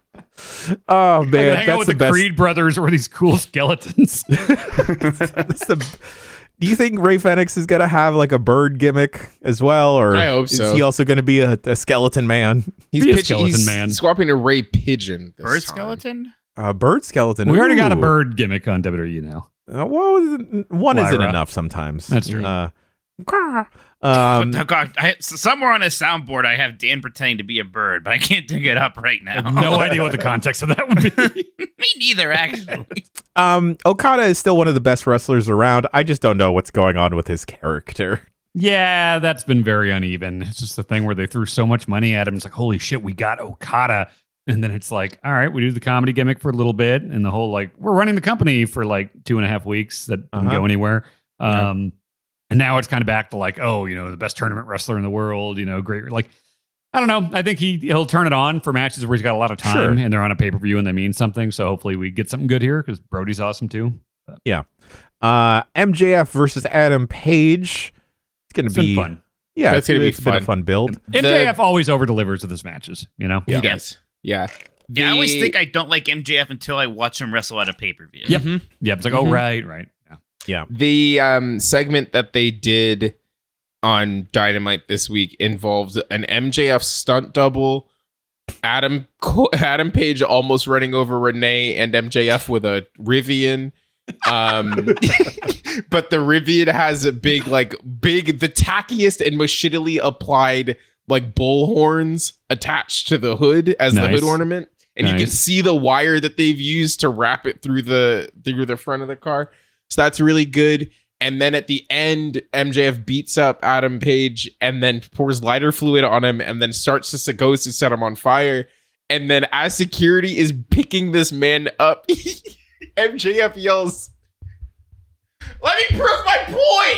Oh, I man. hang out That's with the the, best. Creed brothers or these cool skeletons. That's the, do you think Ray Fenix is going to have like a bird gimmick as well? Or I hope is so. he also going to be a, a skeleton man? He's Be a pitching, skeleton he's man. swapping a Ray Pigeon. this Bird time. skeleton? A bird skeleton. We already got a Ooh. bird gimmick on W W E now. Uh, well, one isn't Lyra. enough sometimes. That's true. Uh, um, oh, God, I, somewhere on a soundboard, I have Dan pretending to be a bird, but I can't dig it up right I now. have no idea what the context of that would be. Me neither, actually. um, Okada is still one of the best wrestlers around. I just don't know what's going on with his character. Yeah, that's been very uneven. It's just the thing where they threw so much money at him. It's like, holy shit, we got Okada. And then it's like, all right, we do the comedy gimmick for a little bit. And the whole like, we're running the company for like two and a half weeks that didn't Uh-huh. go anywhere. Um, and now it's kind of back to like, oh, you know, the best tournament wrestler in the world, you know, great. Like, I don't know. I think he, he'll turn it on for matches where he's got a lot of time Sure. and they're on a pay per view and they mean something. So hopefully we get something good here because Brody's awesome too. Uh, M J F versus Adam Page. It's going to It's been be fun. Yeah, That's it's, gonna be it's been a fun. fun build. The- M J F always over delivers with his matches, you know? He does. Yeah. Yeah, I always The- think I don't like M J F until I watch him wrestle at a pay per view. Yep. Mhm. Yeah. It's like, oh, Mhm. right, right. Yeah. The um, segment that they did on Dynamite this week involved an M J F stunt double, Adam Co- Adam Page almost running over Renee and M J F with a Rivian. Um, but the Rivian has a big, like, big, the tackiest and most shittily applied, like, bull horns attached to the hood as the Nice. hood ornament. And you can Nice. see the wire that they've used to wrap it through the through the front of the car. So that's really good. And then at the end, M J F beats up Adam Page and then pours lighter fluid on him and then starts to goes to set him on fire. And then as security is picking this man up, M J F yells, "Let me prove my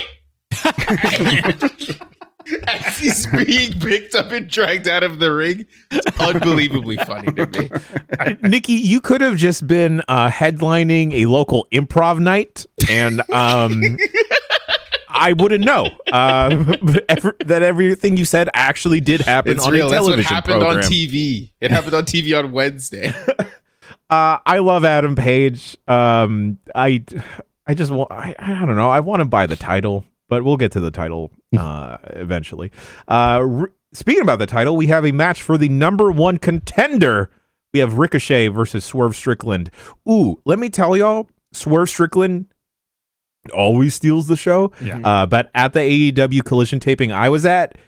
point!" As he's being picked up and dragged out of the ring. It's unbelievably funny to me. Nikki, you could have just been uh, headlining a local improv night, and um, I wouldn't know uh, ever, that everything you said actually did happen It's on real. a That's what television happened program. on T V. It happened on T V on Wednesday. Uh, I love Adam Page. Um, I, I just want. I, I don't know. I want to buy the title, but we'll get to the title uh, eventually. Uh, re- speaking about the title, we have a match for the number one contender. We we have Ricochet versus Swerve Strickland. Ooh, let me tell y'all, Swerve Strickland always steals the show. Yeah. Uh, but at the A E W Collision taping I was at,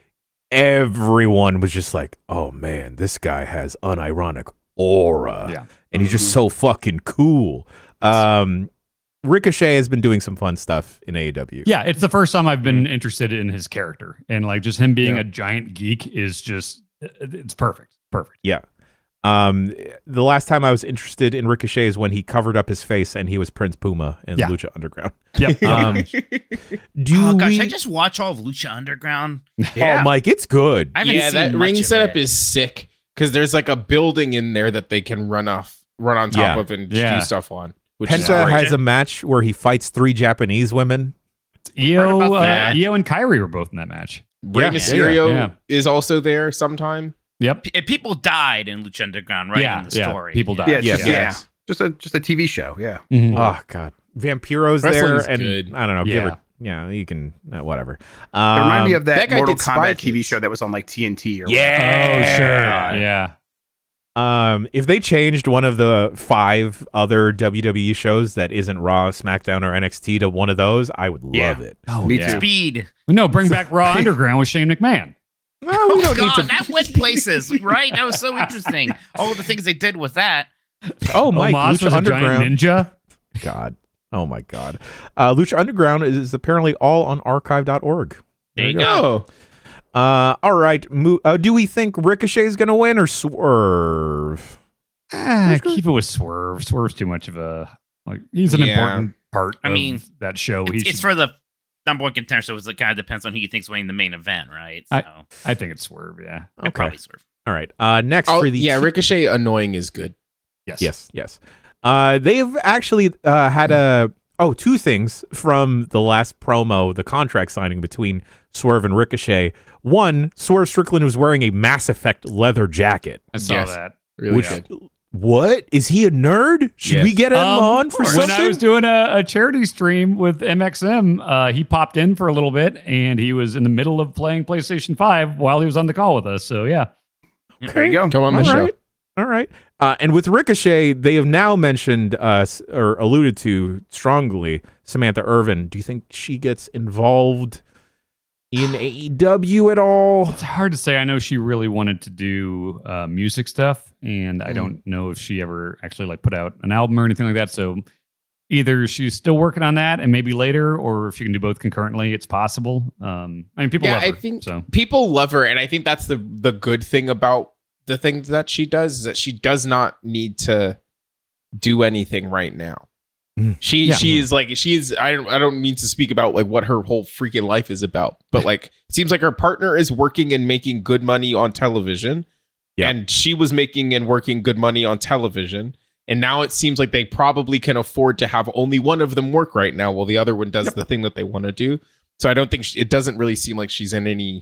everyone was just like, "Oh man, this guy has unironic aura, Yeah. and he's just so fucking cool." Um, Ricochet has been doing some fun stuff in A E W. Yeah, it's the first time I've been interested in his character, and like just him being Yeah. a giant geek is just it's perfect, perfect. Yeah. Um, the last time I was interested in Ricochet is when he covered up his face and he was Prince Puma in Yeah. Lucha Underground. Yep. Um, do Oh gosh, we? I just watch all of Lucha Underground. Oh, Mike, it's good. I haven't Yeah, seen that much ring of setup it. is sick because there's like a building in there that they can run off, run on top Yeah. of, and Yeah. do stuff on. Which is Penta great. has a match where he fights three Japanese women. Io, about uh, that. Io and Kyrie were both in that match. Rey Yeah. Mysterio Yeah. is also there sometime. Yep. P- people died in Lucha Underground, right? yeah. In the yeah. story. People died. Yeah, it's Yes, just, yes. yeah, just a just a T V show. Yeah. Mhm. Oh God, Vampiro's Wrestling's there, and good. I don't know. Give Yeah. her, yeah, you can uh, whatever. It reminded me Um, of that, that guy Mortal did Spy Kombat T V Kids. show that was on like T N T. Or Yeah. Oh sure. Yeah. Um, if they changed one of the five other W W E shows that isn't Raw, SmackDown, or N X T to one of those, I would love Yeah. it. Oh Me yeah. too. Speed. No, bring back Raw Underground with Shane McMahon. Well, we Oh don't need god, to. that went places, right? That was so interesting. All of the things they did with that. Oh, Mike, Omos Lucha was a Underground. giant ninja. God. Oh my God. Uh, Lucha Underground is apparently all on archive dot org. There you Oh, Uh, all right. Mo- uh, do we think Ricochet's going to win or Swerve? Ah, keep it with Swerve. Swerve's too much of a like. He's an Yeah. important part. I of mean, that show. It's, He it's should- for the number one contender, so it kind of depends on who you think's winning the main event, right? So I think it's Swerve. Yeah. I'd probably Swerve. All right. Uh, next Oh, for the yeah, Ricochet annoying is good. Yes. Yes, yes. Uh, they've actually uh, had a oh two things from the last promo, the contract signing between Swerve and Ricochet. One, Swerve Strickland was wearing a Mass Effect leather jacket. I saw Yes. that. Really which good. what is he a nerd? Should Yes. we get him Um, on for when something? I was doing a, a charity stream with M X M, uh, he popped in for a little bit, and he was in the middle of playing PlayStation five while he was on the call with us. So yeah. There you go. Come on the All show. right. All right. Uh, and with Ricochet, they have now mentioned uh, s- or alluded to strongly Samantha Irvin. Do you think she gets involved in A E W at all? It's hard to say. I know she really wanted to do uh, music stuff, and I don't know if she ever actually like put out an album or anything like that. So either she's still working on that, and maybe later, or if she can do both concurrently, it's possible. Um, I mean, people Yeah, love I her, think so. people love her, and I think that's the the good thing about the things that she does is that she does not need to do anything right now. Mhm. She Yeah. she is like she's I don't I don't mean to speak about like what her whole freaking life is about, but like it seems like her partner is working and making good money on television. Yeah. And she was making and working good money on television. And now it seems like they probably can afford to have only one of them work right now while the other one does the thing that they want to do. So I don't think she, it doesn't really seem like she's in any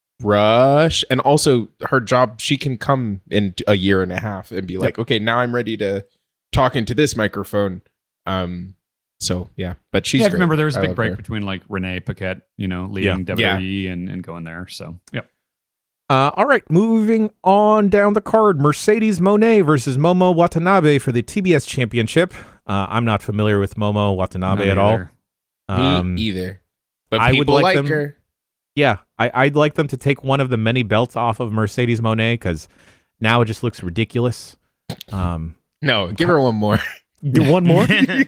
rush. And also her job, she can come in a year and a half and be like, okay, now I'm ready to talk into this microphone. Um, so yeah, but she's yeah, great. remember there was a I big love break her. between like Renee Paquette, you know, leaving W W E and, and going there. So yeah. Uh, all right, moving on down the card. Mercedes Moné versus Momo Watanabe for the T B S Championship. Uh, I'm not familiar with Momo Watanabe Not at all. either. Um, Me either. But I would people like like them- her. Yeah, I, I'd like them to take one of the many belts off of Mercedes Moné because now it just looks ridiculous. Um, No, give her one more. one more.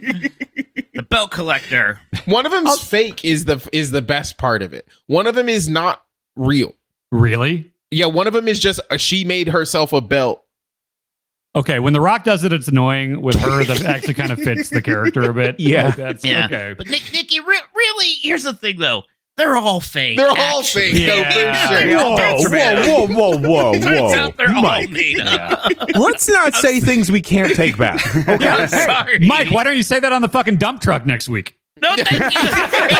The belt collector. One of them's fake is the is the best part of it. One of them is not real. Really? Yeah, one of them is just uh, she made herself a belt. Okay, when The Rock does it, it's annoying. With her, that actually kind of fits the character a bit. Yeah. Like, that's Yeah. okay. But Nick, Nikki, re- really, here's the thing though. They're all fake. They're all actually. fake. No, Yeah. for sure. Yeah. Whoa, whoa, whoa, whoa, Turns whoa, out they're all Mike, made up. Yeah. let's not say things we can't take back. I'm sorry. Mike, why don't you say that on the fucking dump truck next week? No, thank you.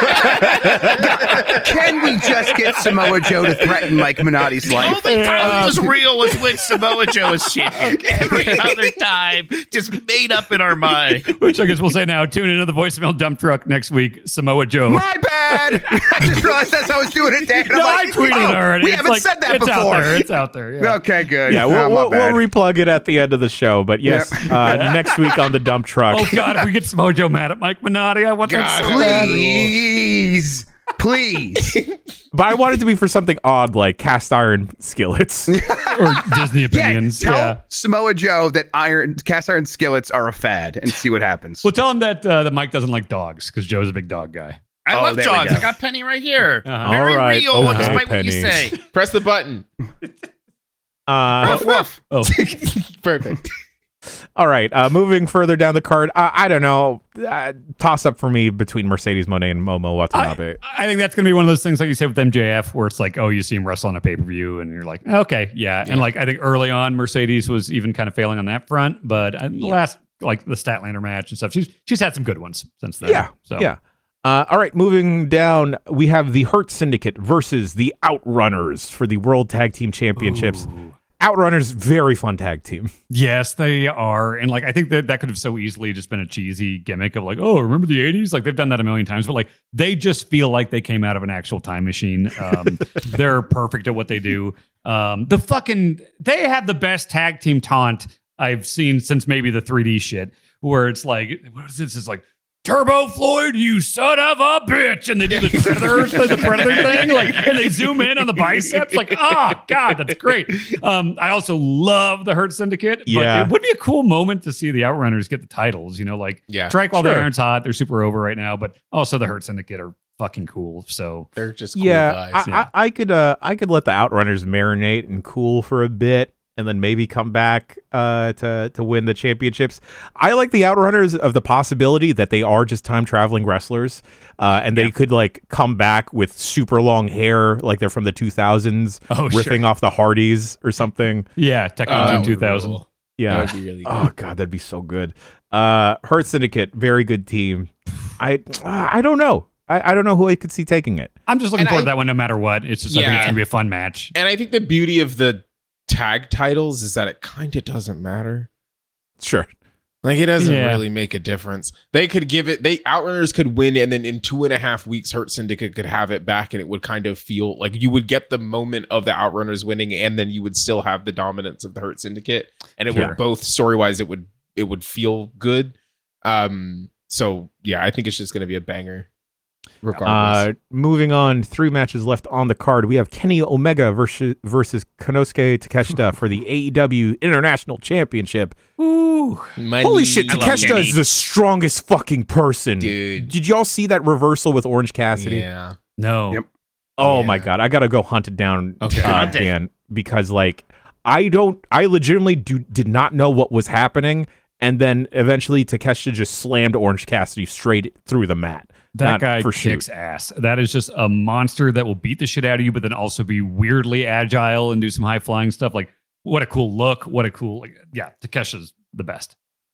Can we just get Samoa Joe to threaten Mike Minotti's The life? only time it was real was when Samoa Joe was champion. Every other time, just made up in our mind. Which I guess we'll say now. Tune into the voicemail dump truck next week. Samoa Joe. My bad. I just realized that's how I was doing it, Dan. I'm No, like, I tweeted oh, it already. We It's haven't like, said that it's before. Out there. It's out there. Yeah. Okay, good. Yeah, Oh, we'll, my we'll, we'll bad. replug it at the end of the show. But yes, uh, next week on the dump truck. Oh God! If we get Samoa Joe mad at Mike Minotti, I want that so bad. Please, please. But I want it to be for something odd like cast iron skillets. Or Disney opinions. Yeah, tell Yeah. Samoa Joe that iron cast iron skillets are a fad, and see what happens. Well, tell him that uh, that Mike doesn't like dogs because Joe's a big dog guy. I Oh, love there we dogs. go. I got Penny right here. Uh-huh. Very All right. real, Okay, despite what you Penny. say. Press the button. Uh, Woof, woof. Oh, Perfect. all right. Uh, moving further down the card, uh, I don't know. Uh, toss up for me between Mercedes Moné and Momo Watanabe. I think that's going to be one of those things like you say with M J F, where it's like, oh, you see him wrestle on a pay per view, and you're like, okay, yeah. And like I think early on, Mercedes was even kind of failing on that front, but uh, the last like the Statlander match and stuff, she's she's had some good ones since then. Yeah, so yeah. Uh, all right, moving down, we have the Hurt Syndicate versus the Outrunners for the World Tag Team Championships. Ooh. Outrunners, very fun tag team. Yes, they are. And like I think that that could have so easily just been a cheesy gimmick of like, oh, remember the eighties? Like they've done that a million times, but like they just feel like they came out of an actual time machine. Um, they're perfect at what they do. Um, the fucking they have the best tag team taunt I've seen since maybe the three D shit, where it's like, what is this? It's like Turbo Floyd, you son of a bitch, and they do the predator, the predator thing, like, and they zoom in on the biceps, like, oh god, that's great. Um, I also love the Hurt Syndicate, but Yeah. it would be a cool moment to see the Outrunners get the titles. You know, like, Yeah, strike while sure. the iron's hot. They're super over right now, but also the Hurt Syndicate are fucking cool. So They're just cool yeah, guys. I, yeah. I, I could uh, I could let the Outrunners marinate and cool for a bit, and then maybe come back uh, to to win the championships. I like the Outrunners of the possibility that they are just time traveling wrestlers, uh, and they could like come back with super long hair, like they're from the two thousands, Oh, riffing sure. off the Hardys or something. yeah, Oh, that Technology would two thousand. rule. Yeah. That would be really good. Oh god, that'd be so good. Uh, Hurt Syndicate, very good team. I I don't know. I, I don't know who I could see taking it. I'm just looking And forward I- to that one, no matter what. It's just I think Yeah. it's gonna be a fun match. And I think the beauty of the tag titles is that it kind of doesn't matter. Sure. Like it doesn't Yeah. really make a difference. They could give it. They Outrunners could win, and then in two and a half weeks, Hurt Syndicate could have it back, and it would kind of feel like you would get the moment of the Outrunners winning, and then you would still have the dominance of the Hurt Syndicate, and it Sure. would both story wise, it would it would feel good. Um. So yeah, I think it's just going to be a banger. Regardless. Uh, moving on, three matches left on the card. We have Kenny Omega versus versus Konosuke Takeshita for the A E W International Championship. Ooh, Money. Holy shit, I love Takeshita Kenny. is the strongest fucking person. Dude. Did y'all see that reversal with Orange Cassidy? Yeah. no. Yep. Oh Yeah. my god, I gotta go hunt it down, Okay. uh, Hunt it. Dan, because like I don't, I legitimately do did not know what was happening, and then eventually Takeshita just slammed Orange Cassidy straight through the mat. That Not guy for kicks shoot. ass. That is just a monster that will beat the shit out of you, but then also be weirdly agile and do some high flying stuff. Like, what a cool look. What a cool, like, yeah, Takesha's the best.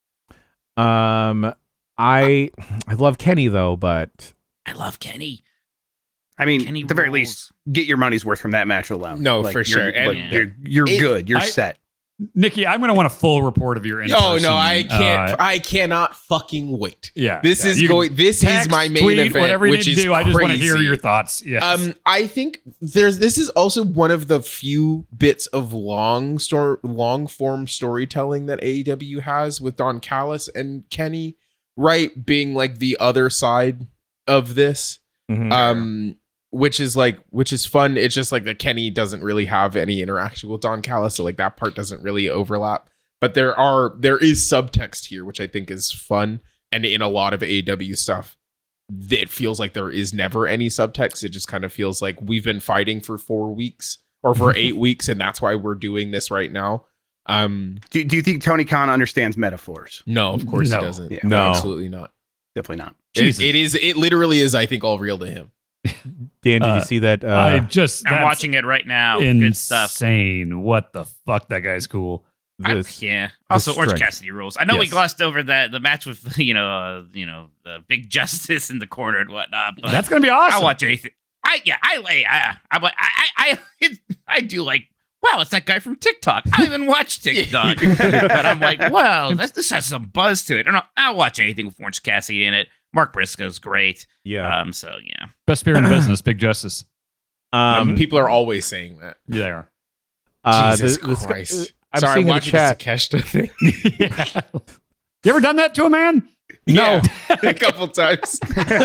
Um, I I love Kenny though, but I love Kenny. I mean, Kenny at the very rules. least, get your money's worth from that match alone. No, Like, for you're- sure. like, And- you're you're It- good. You're I- set. Nikki, I'm going to want a full report of your in Oh no, I can't. Uh, I cannot fucking wait. yeah. This yeah. is You going. This text, is my main tweet, event, whatever you which need to is do. I just want to hear crazy. your thoughts. Yes. Um, I think there's. This is also one of the few bits of long story, long form storytelling that A E W has with Don Callis and Kenny, right? Being like the other side of this. mhm. Um, which is like, which is fun. It's just like that Kenny doesn't really have any interaction with Don Callis, so like that part doesn't really overlap. But there are there is subtext here, which I think is fun. And in a lot of A E W stuff, it feels like there is never any subtext. It just kind of feels like we've been fighting for four weeks or for eight weeks, and that's why we're doing this right now. Um, Do, do you think Tony Khan understands metaphors? no, of course No. he doesn't. Yeah. No. Absolutely not. Definitely not. It, Jesus. it is. It literally is. I think all real to him. Dan, did uh, you see that? Uh, I just, I'm that's watching it right now. Good stuff. insane. What the fuck? That guy's cool. I, this- yeah. Also, Orange strength. Cassidy rules. I know we Yes. glossed over that the match with you know uh, you know the Big Justice in the corner and whatnot. But That's gonna be I awesome. watch anything. I yeah. I lay. I I I I I, I do like. Wow, it's that guy from TikTok. I don't even watch TikTok, but I'm like, wow, this, this has some buzz to it. I don't know. I'll watch anything with Orange Cassidy in it. Mark Briscoe's great. Yeah. Um. So yeah. Best spear in the business, Big Justice. Um, People are always saying that. Yeah, they are. uh, Jesus the- the sc- Christ. I'm Sorry, seeing I'm in the watching chat. the Takeshita thing. Yeah. You ever done that to a man? No, a couple times.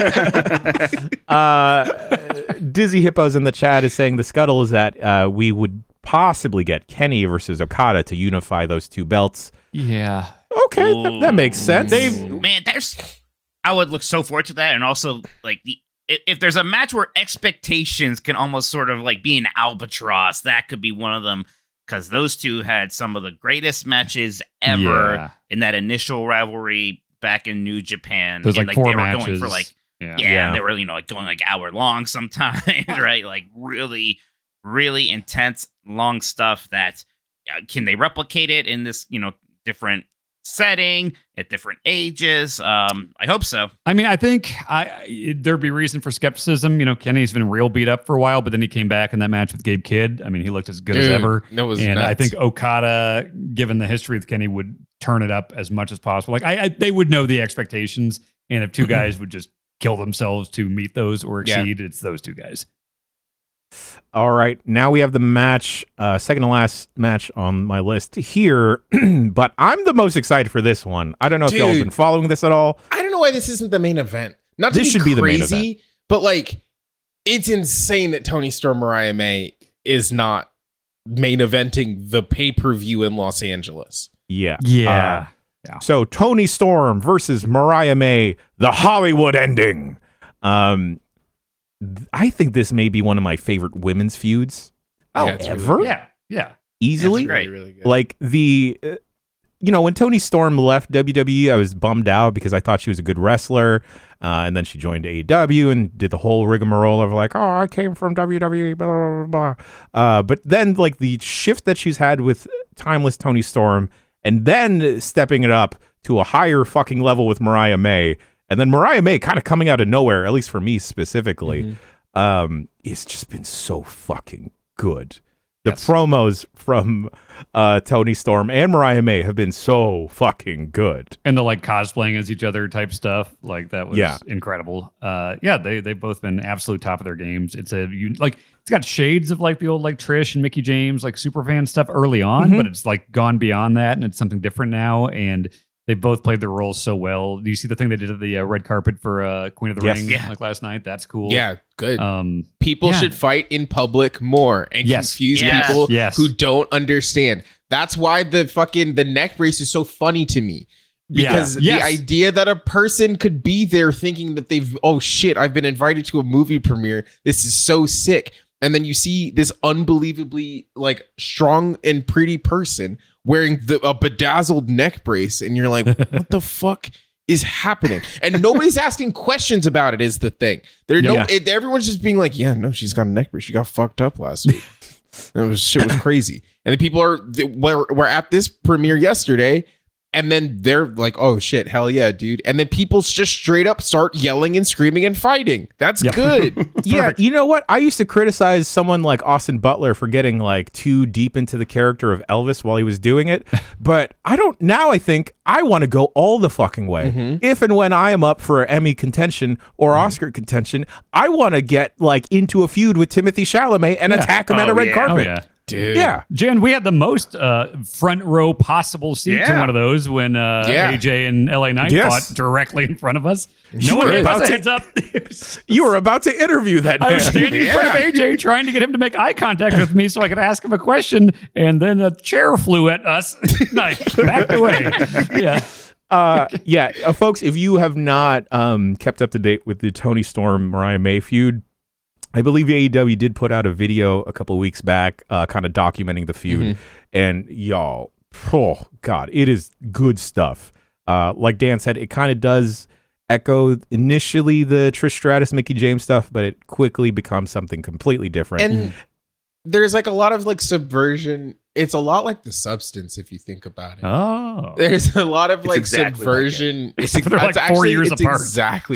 uh, Dizzy Hippos in the chat is saying the scuttle is that uh, we would possibly get Kenny versus Okada to unify those two belts. Yeah. Okay, that, that makes sense. They've man, there's. I would look so forward to that, and also like the if, if there's a match where expectations can almost sort of like be an albatross, that could be one of them because those two had some of the greatest matches ever Yeah. in that initial rivalry back in New Japan. There's And, like four they were matches. going for like Yeah. yeah, Yeah. and they were you know like going like hour long sometimes, right? Like really, really intense long stuff. That uh, can they replicate it in this you know different setting at different ages? Um, I hope so. I mean, I think I there'd be reason for skepticism. You know, Kenny's been real beat up for a while, but then he came back in that match with Gabe Kidd. I mean, he looked as good as Dude, ever. that was and I nuts. think Okada, given the history with Kenny, would turn it up as much as possible. Like I, I they would know the expectations, and if two guys would just kill themselves to meet those or Yeah. exceed, it's those two guys. All right, now we have the match, uh, second to last match on my list here, but I'm the most excited for this one. I don't know if y'all have Dude. been following this at all. I don't know why this isn't the main event. Not to This be should be the main crazy, but like, it's insane that Tony Storm Mariah May is not main eventing the pay per view in Los Angeles. Yeah. Yeah. Uh, so Tony Storm versus Mariah May, the Hollywood ending. Um, th- I think this may be one of my favorite women's feuds. Oh, Oh, it's ever? really- Yeah. Yeah. Easily. That's great. Really, really good. Like the, uh, you know, when Tony Storm left W W E, I was bummed out because I thought she was a good wrestler. Uh, and then she joined A E W and did the whole rigmarole of like, oh, I came from W W E, blah, blah, blah, blah. Uh, but then like the shift that she's had with timeless Tony Storm and then stepping it up to a higher fucking level with Mariah May. And then Mariah May kind of coming out of nowhere, at least for me specifically, Mhm. um, it's just been so fucking good. The Yes. promos from uh, Tony Storm and Mariah May have been so fucking good. And the like cosplaying as each other type stuff, like that was Yeah. incredible. Uh, yeah, they they've both been absolute top of their games. It's a you like it's got shades of like the old like Trish and Mickey James like superfan stuff early on, Mhm. but it's like gone beyond that and it's something different now. And they both played their roles so well. Do you see the thing they did at the uh, red carpet for uh, Queen of the Yes. Ring Yeah. like last night? That's cool. Yeah, good. Um, People yeah. should fight in public more and Yes. confuse Yes. people Yes. who don't understand. That's why the fucking the neck brace is so funny to me. Yeah. Because Yes. the idea that a person could be there thinking that they've oh shit, I've been invited to a movie premiere. This is so sick. And then you see this unbelievably like strong and pretty person wearing the a bedazzled neck brace, and you're like, what the fuck is happening? And nobody's asking questions about it. Is the thing? There no Yeah. it, everyone's just being like, yeah, no, she's got a neck brace. She got fucked up last week. It was shit was crazy. And the people are they, we're, we're at this premiere yesterday, and then they're like, oh shit, hell yeah, dude. And then people just straight up start yelling and screaming and fighting. That's Yeah. good. Yeah, you know what? I used to criticize someone like Austin Butler for getting like too deep into the character of Elvis while he was doing it, but I don't. Now I think I want to go all the fucking way. Mhm. If and when I am up for Emmy contention or Oscar contention, I want to get like into a feud with Timothy Chalamet and Yeah. attack him at Oh, a red yeah. oh carpet. yeah. Dude. Yeah. Jen, we had the most uh, front row possible seats in Yeah. one of those when uh, Yeah. A J and L A Knight Yes. fought directly in front of us. You No one were gave about us a to- heads up. It was- You were about to interview that I was man. standing in front of A J trying to get him to make eye contact with me so I could ask him a question, and then a chair flew at us. I backed away. Yeah. uh yeah uh, folks, if you have not um kept up to date with the Tony Storm Mariah May feud, I believe A E W did put out a video a couple weeks back uh kind of documenting the feud. Mhm. And y'all, oh god, it is good stuff. Uh like Dan said, it kind of does echo initially the Trish Stratus Mickey James stuff, but it quickly becomes something completely different. And there's like a lot of like subversion it's a lot like The Substance if you think about it. Oh. There's a lot of It's like exactly like subversion. it's They're like it's four actually, years it's apart. Exactly.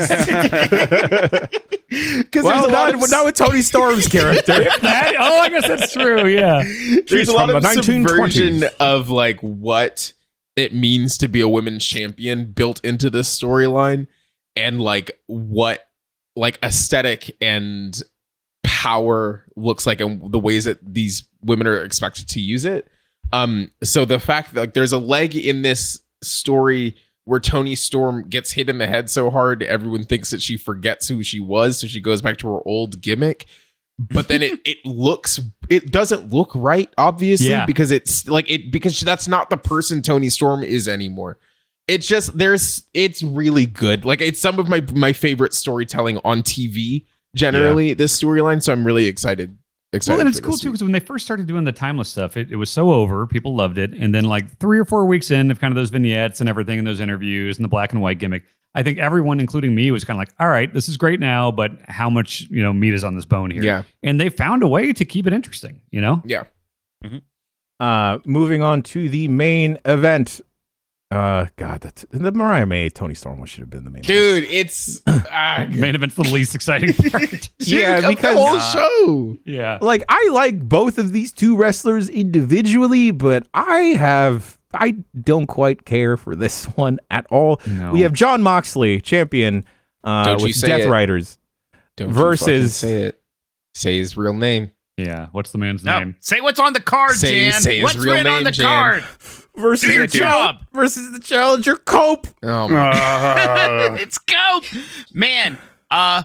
Because Well, there's a lot not, of not with Tony Storm's character. That, oh, I guess that's true. Yeah. there's She's a lot from of the nineteen twenties. subversion of like what it means to be a women's champion built into this storyline, and like what like aesthetic and power looks like, and the ways that these women are expected to use it. Um, so the fact that like there's a leg in this story where Tony Storm gets hit in the head so hard everyone thinks that she forgets who she was, so she goes back to her old gimmick. But then it it looks it doesn't look right, obviously, Yeah. because it's like it because that's not the person Tony Storm is anymore. It's just there's it's really good. Like it's some of my my favorite storytelling on T V generally, this storyline. So I'm really excited. Excited. Well, and it's for cool this too week. because when they first started doing the timeless stuff, it, it was so over. People loved it, and then like three or four weeks in of kind of those vignettes and everything, and those interviews and the black and white gimmick, I think everyone, including me, was kind of like, "All right, this is great now, but how much you know meat is on this bone here?" Yeah. And they found a way to keep it interesting. You know. Yeah. Uh, moving on to the main event. Uh, God, that's the Mariah May Tony Storm one should have been the main. Dude, it's ah, Main event's the least exciting part. Yeah, dude, of because- the whole Uh, show. yeah. Like I like both of these two wrestlers individually, but I have I don't quite care for this one at all. No. We have John Moxley, champion, uh, Don't you with say Death it. Riders Don't you fucking versus say it. Say his real name. Yeah. What's the man's No, name? say what's on the card, Say- Jan. say his What's real written on name, the Jan. card? versus Do your the chal- job. versus the challenger Cope. Oh my It's go, man. Uh,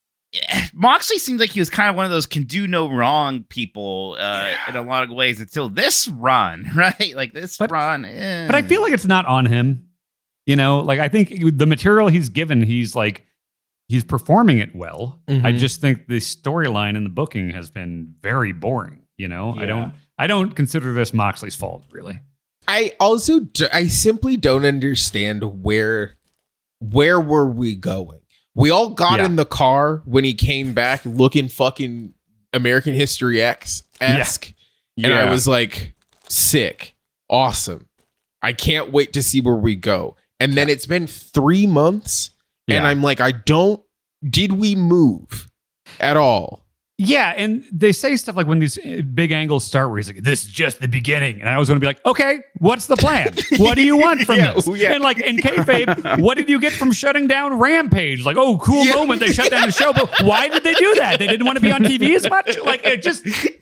Moxley seems like he was kind of one of those can do no wrong people uh, in a lot of ways until this run, right? Like this But- run. eh. But I feel like it's not on him. You know, like I think the material he's given, he's like he's performing it well. I Mhm. just think the storyline and the booking has been very boring. You know, I Yeah. don't I don't consider this Moxley's fault, really. I also d- I simply don't understand where where were we going? We all got Yeah. in the car when he came back looking fucking American History X esque, and I was like, sick, awesome. I can't wait to see where we go. And then it's been three months, and Yeah. I'm like, I don't. Did we move at all? Yeah, and they say stuff like when these uh, big angles start, where he's like, "This is just the beginning," and I was going to be like, "Okay, what's the plan? What do you want from Yeah, this?" yeah. And like in kayfabe, what did you get from shutting down Rampage? Like, oh, cool Yeah. moment, they shut down the show, but why did they do that? They didn't want to be on T V as much. Like, it just,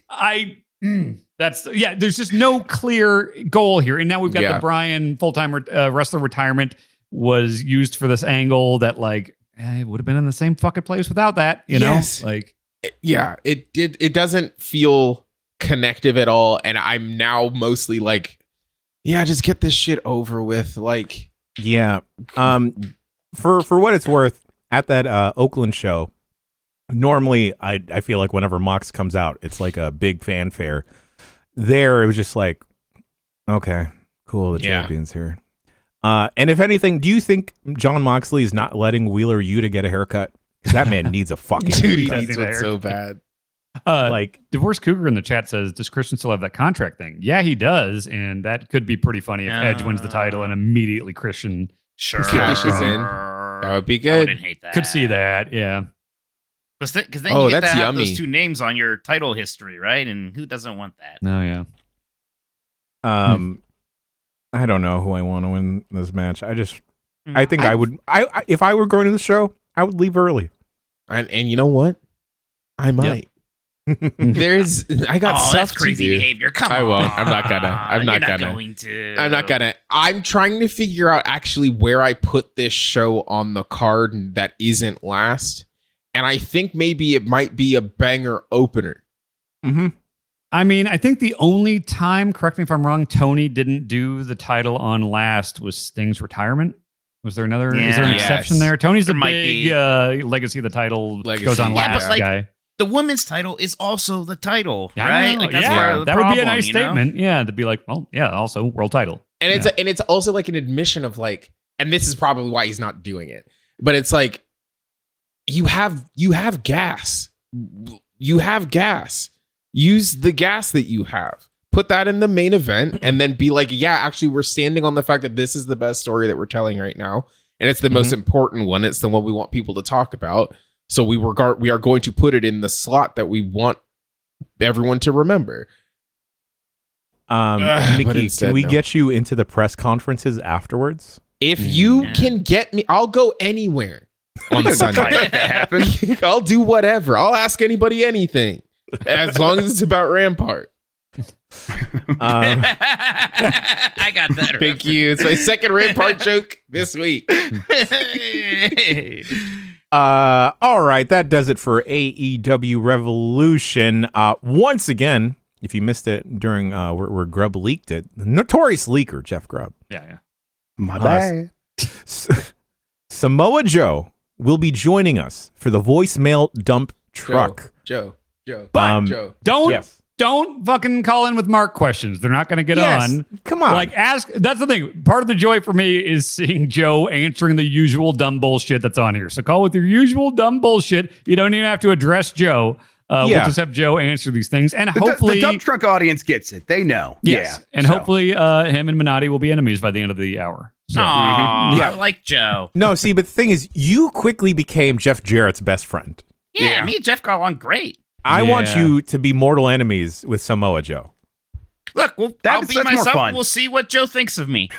I. mm, That's yeah. There's just no clear goal here, and now we've got Yeah. the Brian full time uh, wrestler retirement was used for this angle that like eh, it would have been in the same fucking place without that. You know, Yes. like. Yeah, it did. It doesn't feel connective at all, and I'm now mostly like, yeah, just get this shit over with. Like, Yeah. Um, for for what it's worth, at that uh, Oakland show, normally I I feel like whenever Mox comes out, it's like a big fanfare. There, it was just like, okay, cool, the Yeah. champion's here. Uh, and if anything, do you think John Moxley is not letting Wheeler Yuta get a haircut? Because that man needs a fucking dude, he haircut. needs one so bad. Uh, Like, Divorce Cougar in the chat says, does Christian still have that contract thing? Yeah, he does. And that could be pretty funny if Edge wins the title and immediately Christian Sure. Cashes in. That would be I good. wouldn't hate that. could see that. Yeah. Because then, 'cause then Oh, you get that's to have yummy. those two names on your title history, right? And who doesn't want that? No, yeah. um, I don't know who I want to win this match. I just, I think I, I- would. I, I if I were going to the show, I would leave early. And and you know what? I might. There's I got oh, stuff that's to crazy do. behavior. Come I on. won't. I'm not gonna. I'm not You're gonna. going to. I'm not gonna. I'm trying to figure out actually where I put this show on the card that isn't last, and I think maybe it might be a banger opener. Mm-hmm. I mean, I think the only time, correct me if I'm wrong, Tony didn't do the title on last was Sting's retirement. Was there another? is there an Yeah. exception Yes. there? Tony's There the might big be. uh, legacy of the title Legacy. goes on Yeah, but last like, guy. The women's title is also the title, Yeah, I right? know. Like that's yeah, part of the that would be a problem, nice you know? statement. Yeah, to be like, well, yeah, also world title. And it's Yeah. and it's also like an admission of like, and this is probably why he's not doing it, but it's like you have you have gas, you have gas. Use the gas that you have. put that in the main event and then be like, yeah, actually, we're standing on the fact that this is the best story that we're telling right now. And it's the mm-hmm. most important one. It's the one we want people to talk about. So we regard we are going to put it in the slot that we want everyone to remember. Um, Ugh, Mickey, instead, can we no. get you into the press conferences afterwards? If you Yeah. can get me, I'll go anywhere on Sunday. I'll do whatever. I'll ask anybody anything as long as it's about Rampart. Um, I got that. Thank you. It's my second Rampart joke this week. Uh, all right, that does it for A E W Revolution. Uh, once again, if you missed it during uh, where, where Grubb leaked it, the notorious leaker Jeff Grubb, Yeah, yeah. My Uh, bad. S- Samoa Joe will be joining us for the voicemail dump truck. Joe, Joe, But Um, Joe. Don't Yes. don't fucking call in with Mark questions. They're not going to get Yes, on. come on. Like ask. That's the thing. Part of the joy for me is seeing Joe answering the usual dumb bullshit that's on here. So call with your usual dumb bullshit. You don't even have to address Joe. Uh, Yeah. We'll just have Joe answer these things, and The, hopefully, the dump truck audience gets it. They know. yes, Yeah. and So. hopefully, uh, him and Minotti will be enemies by the end of the hour. So, Aw, Yeah. I like Joe. No, see, but the thing is, you quickly became Jeff Jarrett's best friend. Yeah, Yeah. me and Jeff got along great. I want Yeah. you to be mortal enemies with Samoa Joe. Look, we'll, I'll That's- be that's more myself. fun. We'll see what Joe thinks of me.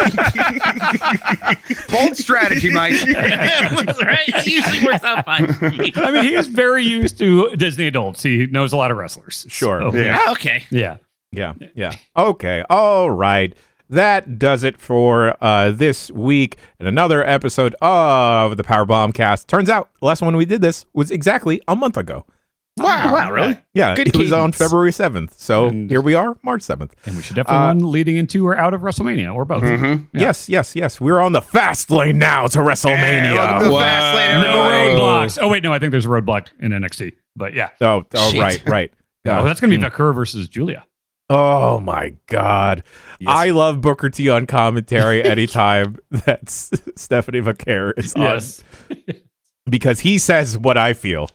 Bold strategy, Mike. Right? It usually works out fine. for me. I mean, he is very used to Disney adults. He knows a lot of wrestlers. Sure. So, Yeah. Ah, okay. yeah. Yeah, yeah. Okay, all right. That does it for uh, this week and another episode of the Powerbomb Cast. Turns out the last one we did this was exactly a month ago. Wow, Wow, really? Yeah, Good it was on cadence. February seventh. So And- here we are, March seventh. And we should definitely Uh, run leading into or out of WrestleMania or both. Mhm. Yeah. Yes, yes, yes. We're on the fast lane now to WrestleMania. welcome to the Wow. fast lane, No everybody. roadblocks. Oh wait, no, I think there's a roadblock in N X T. But yeah, Oh, oh Shit. right, right. oh, that's gonna be Vakur versus Julia. Oh my God. Yes. I love Booker T on commentary anytime that S- Stephanie Vaquer is on. Yes. Because he says what I feel.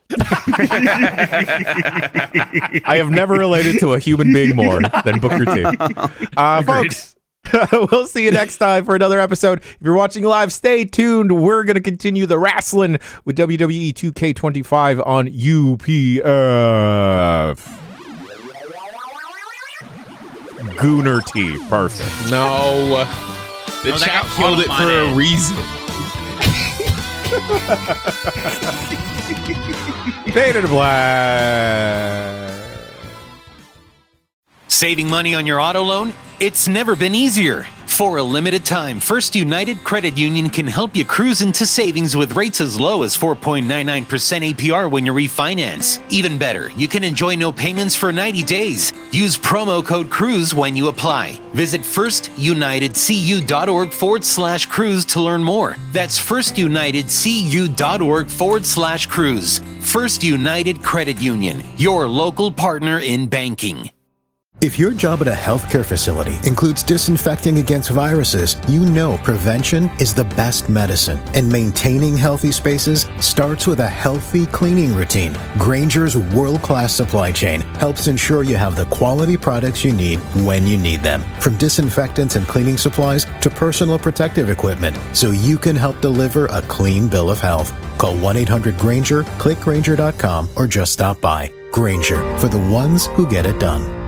I have never related to a human being more than Booker T. Uh, Agreed. folks, we'll see you next time for another episode. If you're watching live, stay tuned. We're going to continue the wrestling with W W E two K twenty-five on U P F. Gooner T. Perfect. No, the No, that chat got killed it caught for on a it. reason. Faded to black. Saving money on your auto loan? It's never been easier. For a limited time, First United Credit Union can help you cruise into savings with rates as low as four point nine nine percent A P R when you refinance. Even better, you can enjoy no payments for ninety days. Use promo code CRUISE when you apply. Visit firstunitedcu.org forward slash cruise to learn more. That's firstunitedcu.org forward slash cruise. First United Credit Union, your local partner in banking. If your job at a healthcare facility includes disinfecting against viruses, you know prevention is the best medicine. And maintaining healthy spaces starts with a healthy cleaning routine. Granger's world-class supply chain helps ensure you have the quality products you need when you need them. From disinfectants and cleaning supplies to personal protective equipment, so you can help deliver a clean bill of health. Call one eight hundred Granger, click Granger dot com, or just stop by. Granger, for the ones who get it done.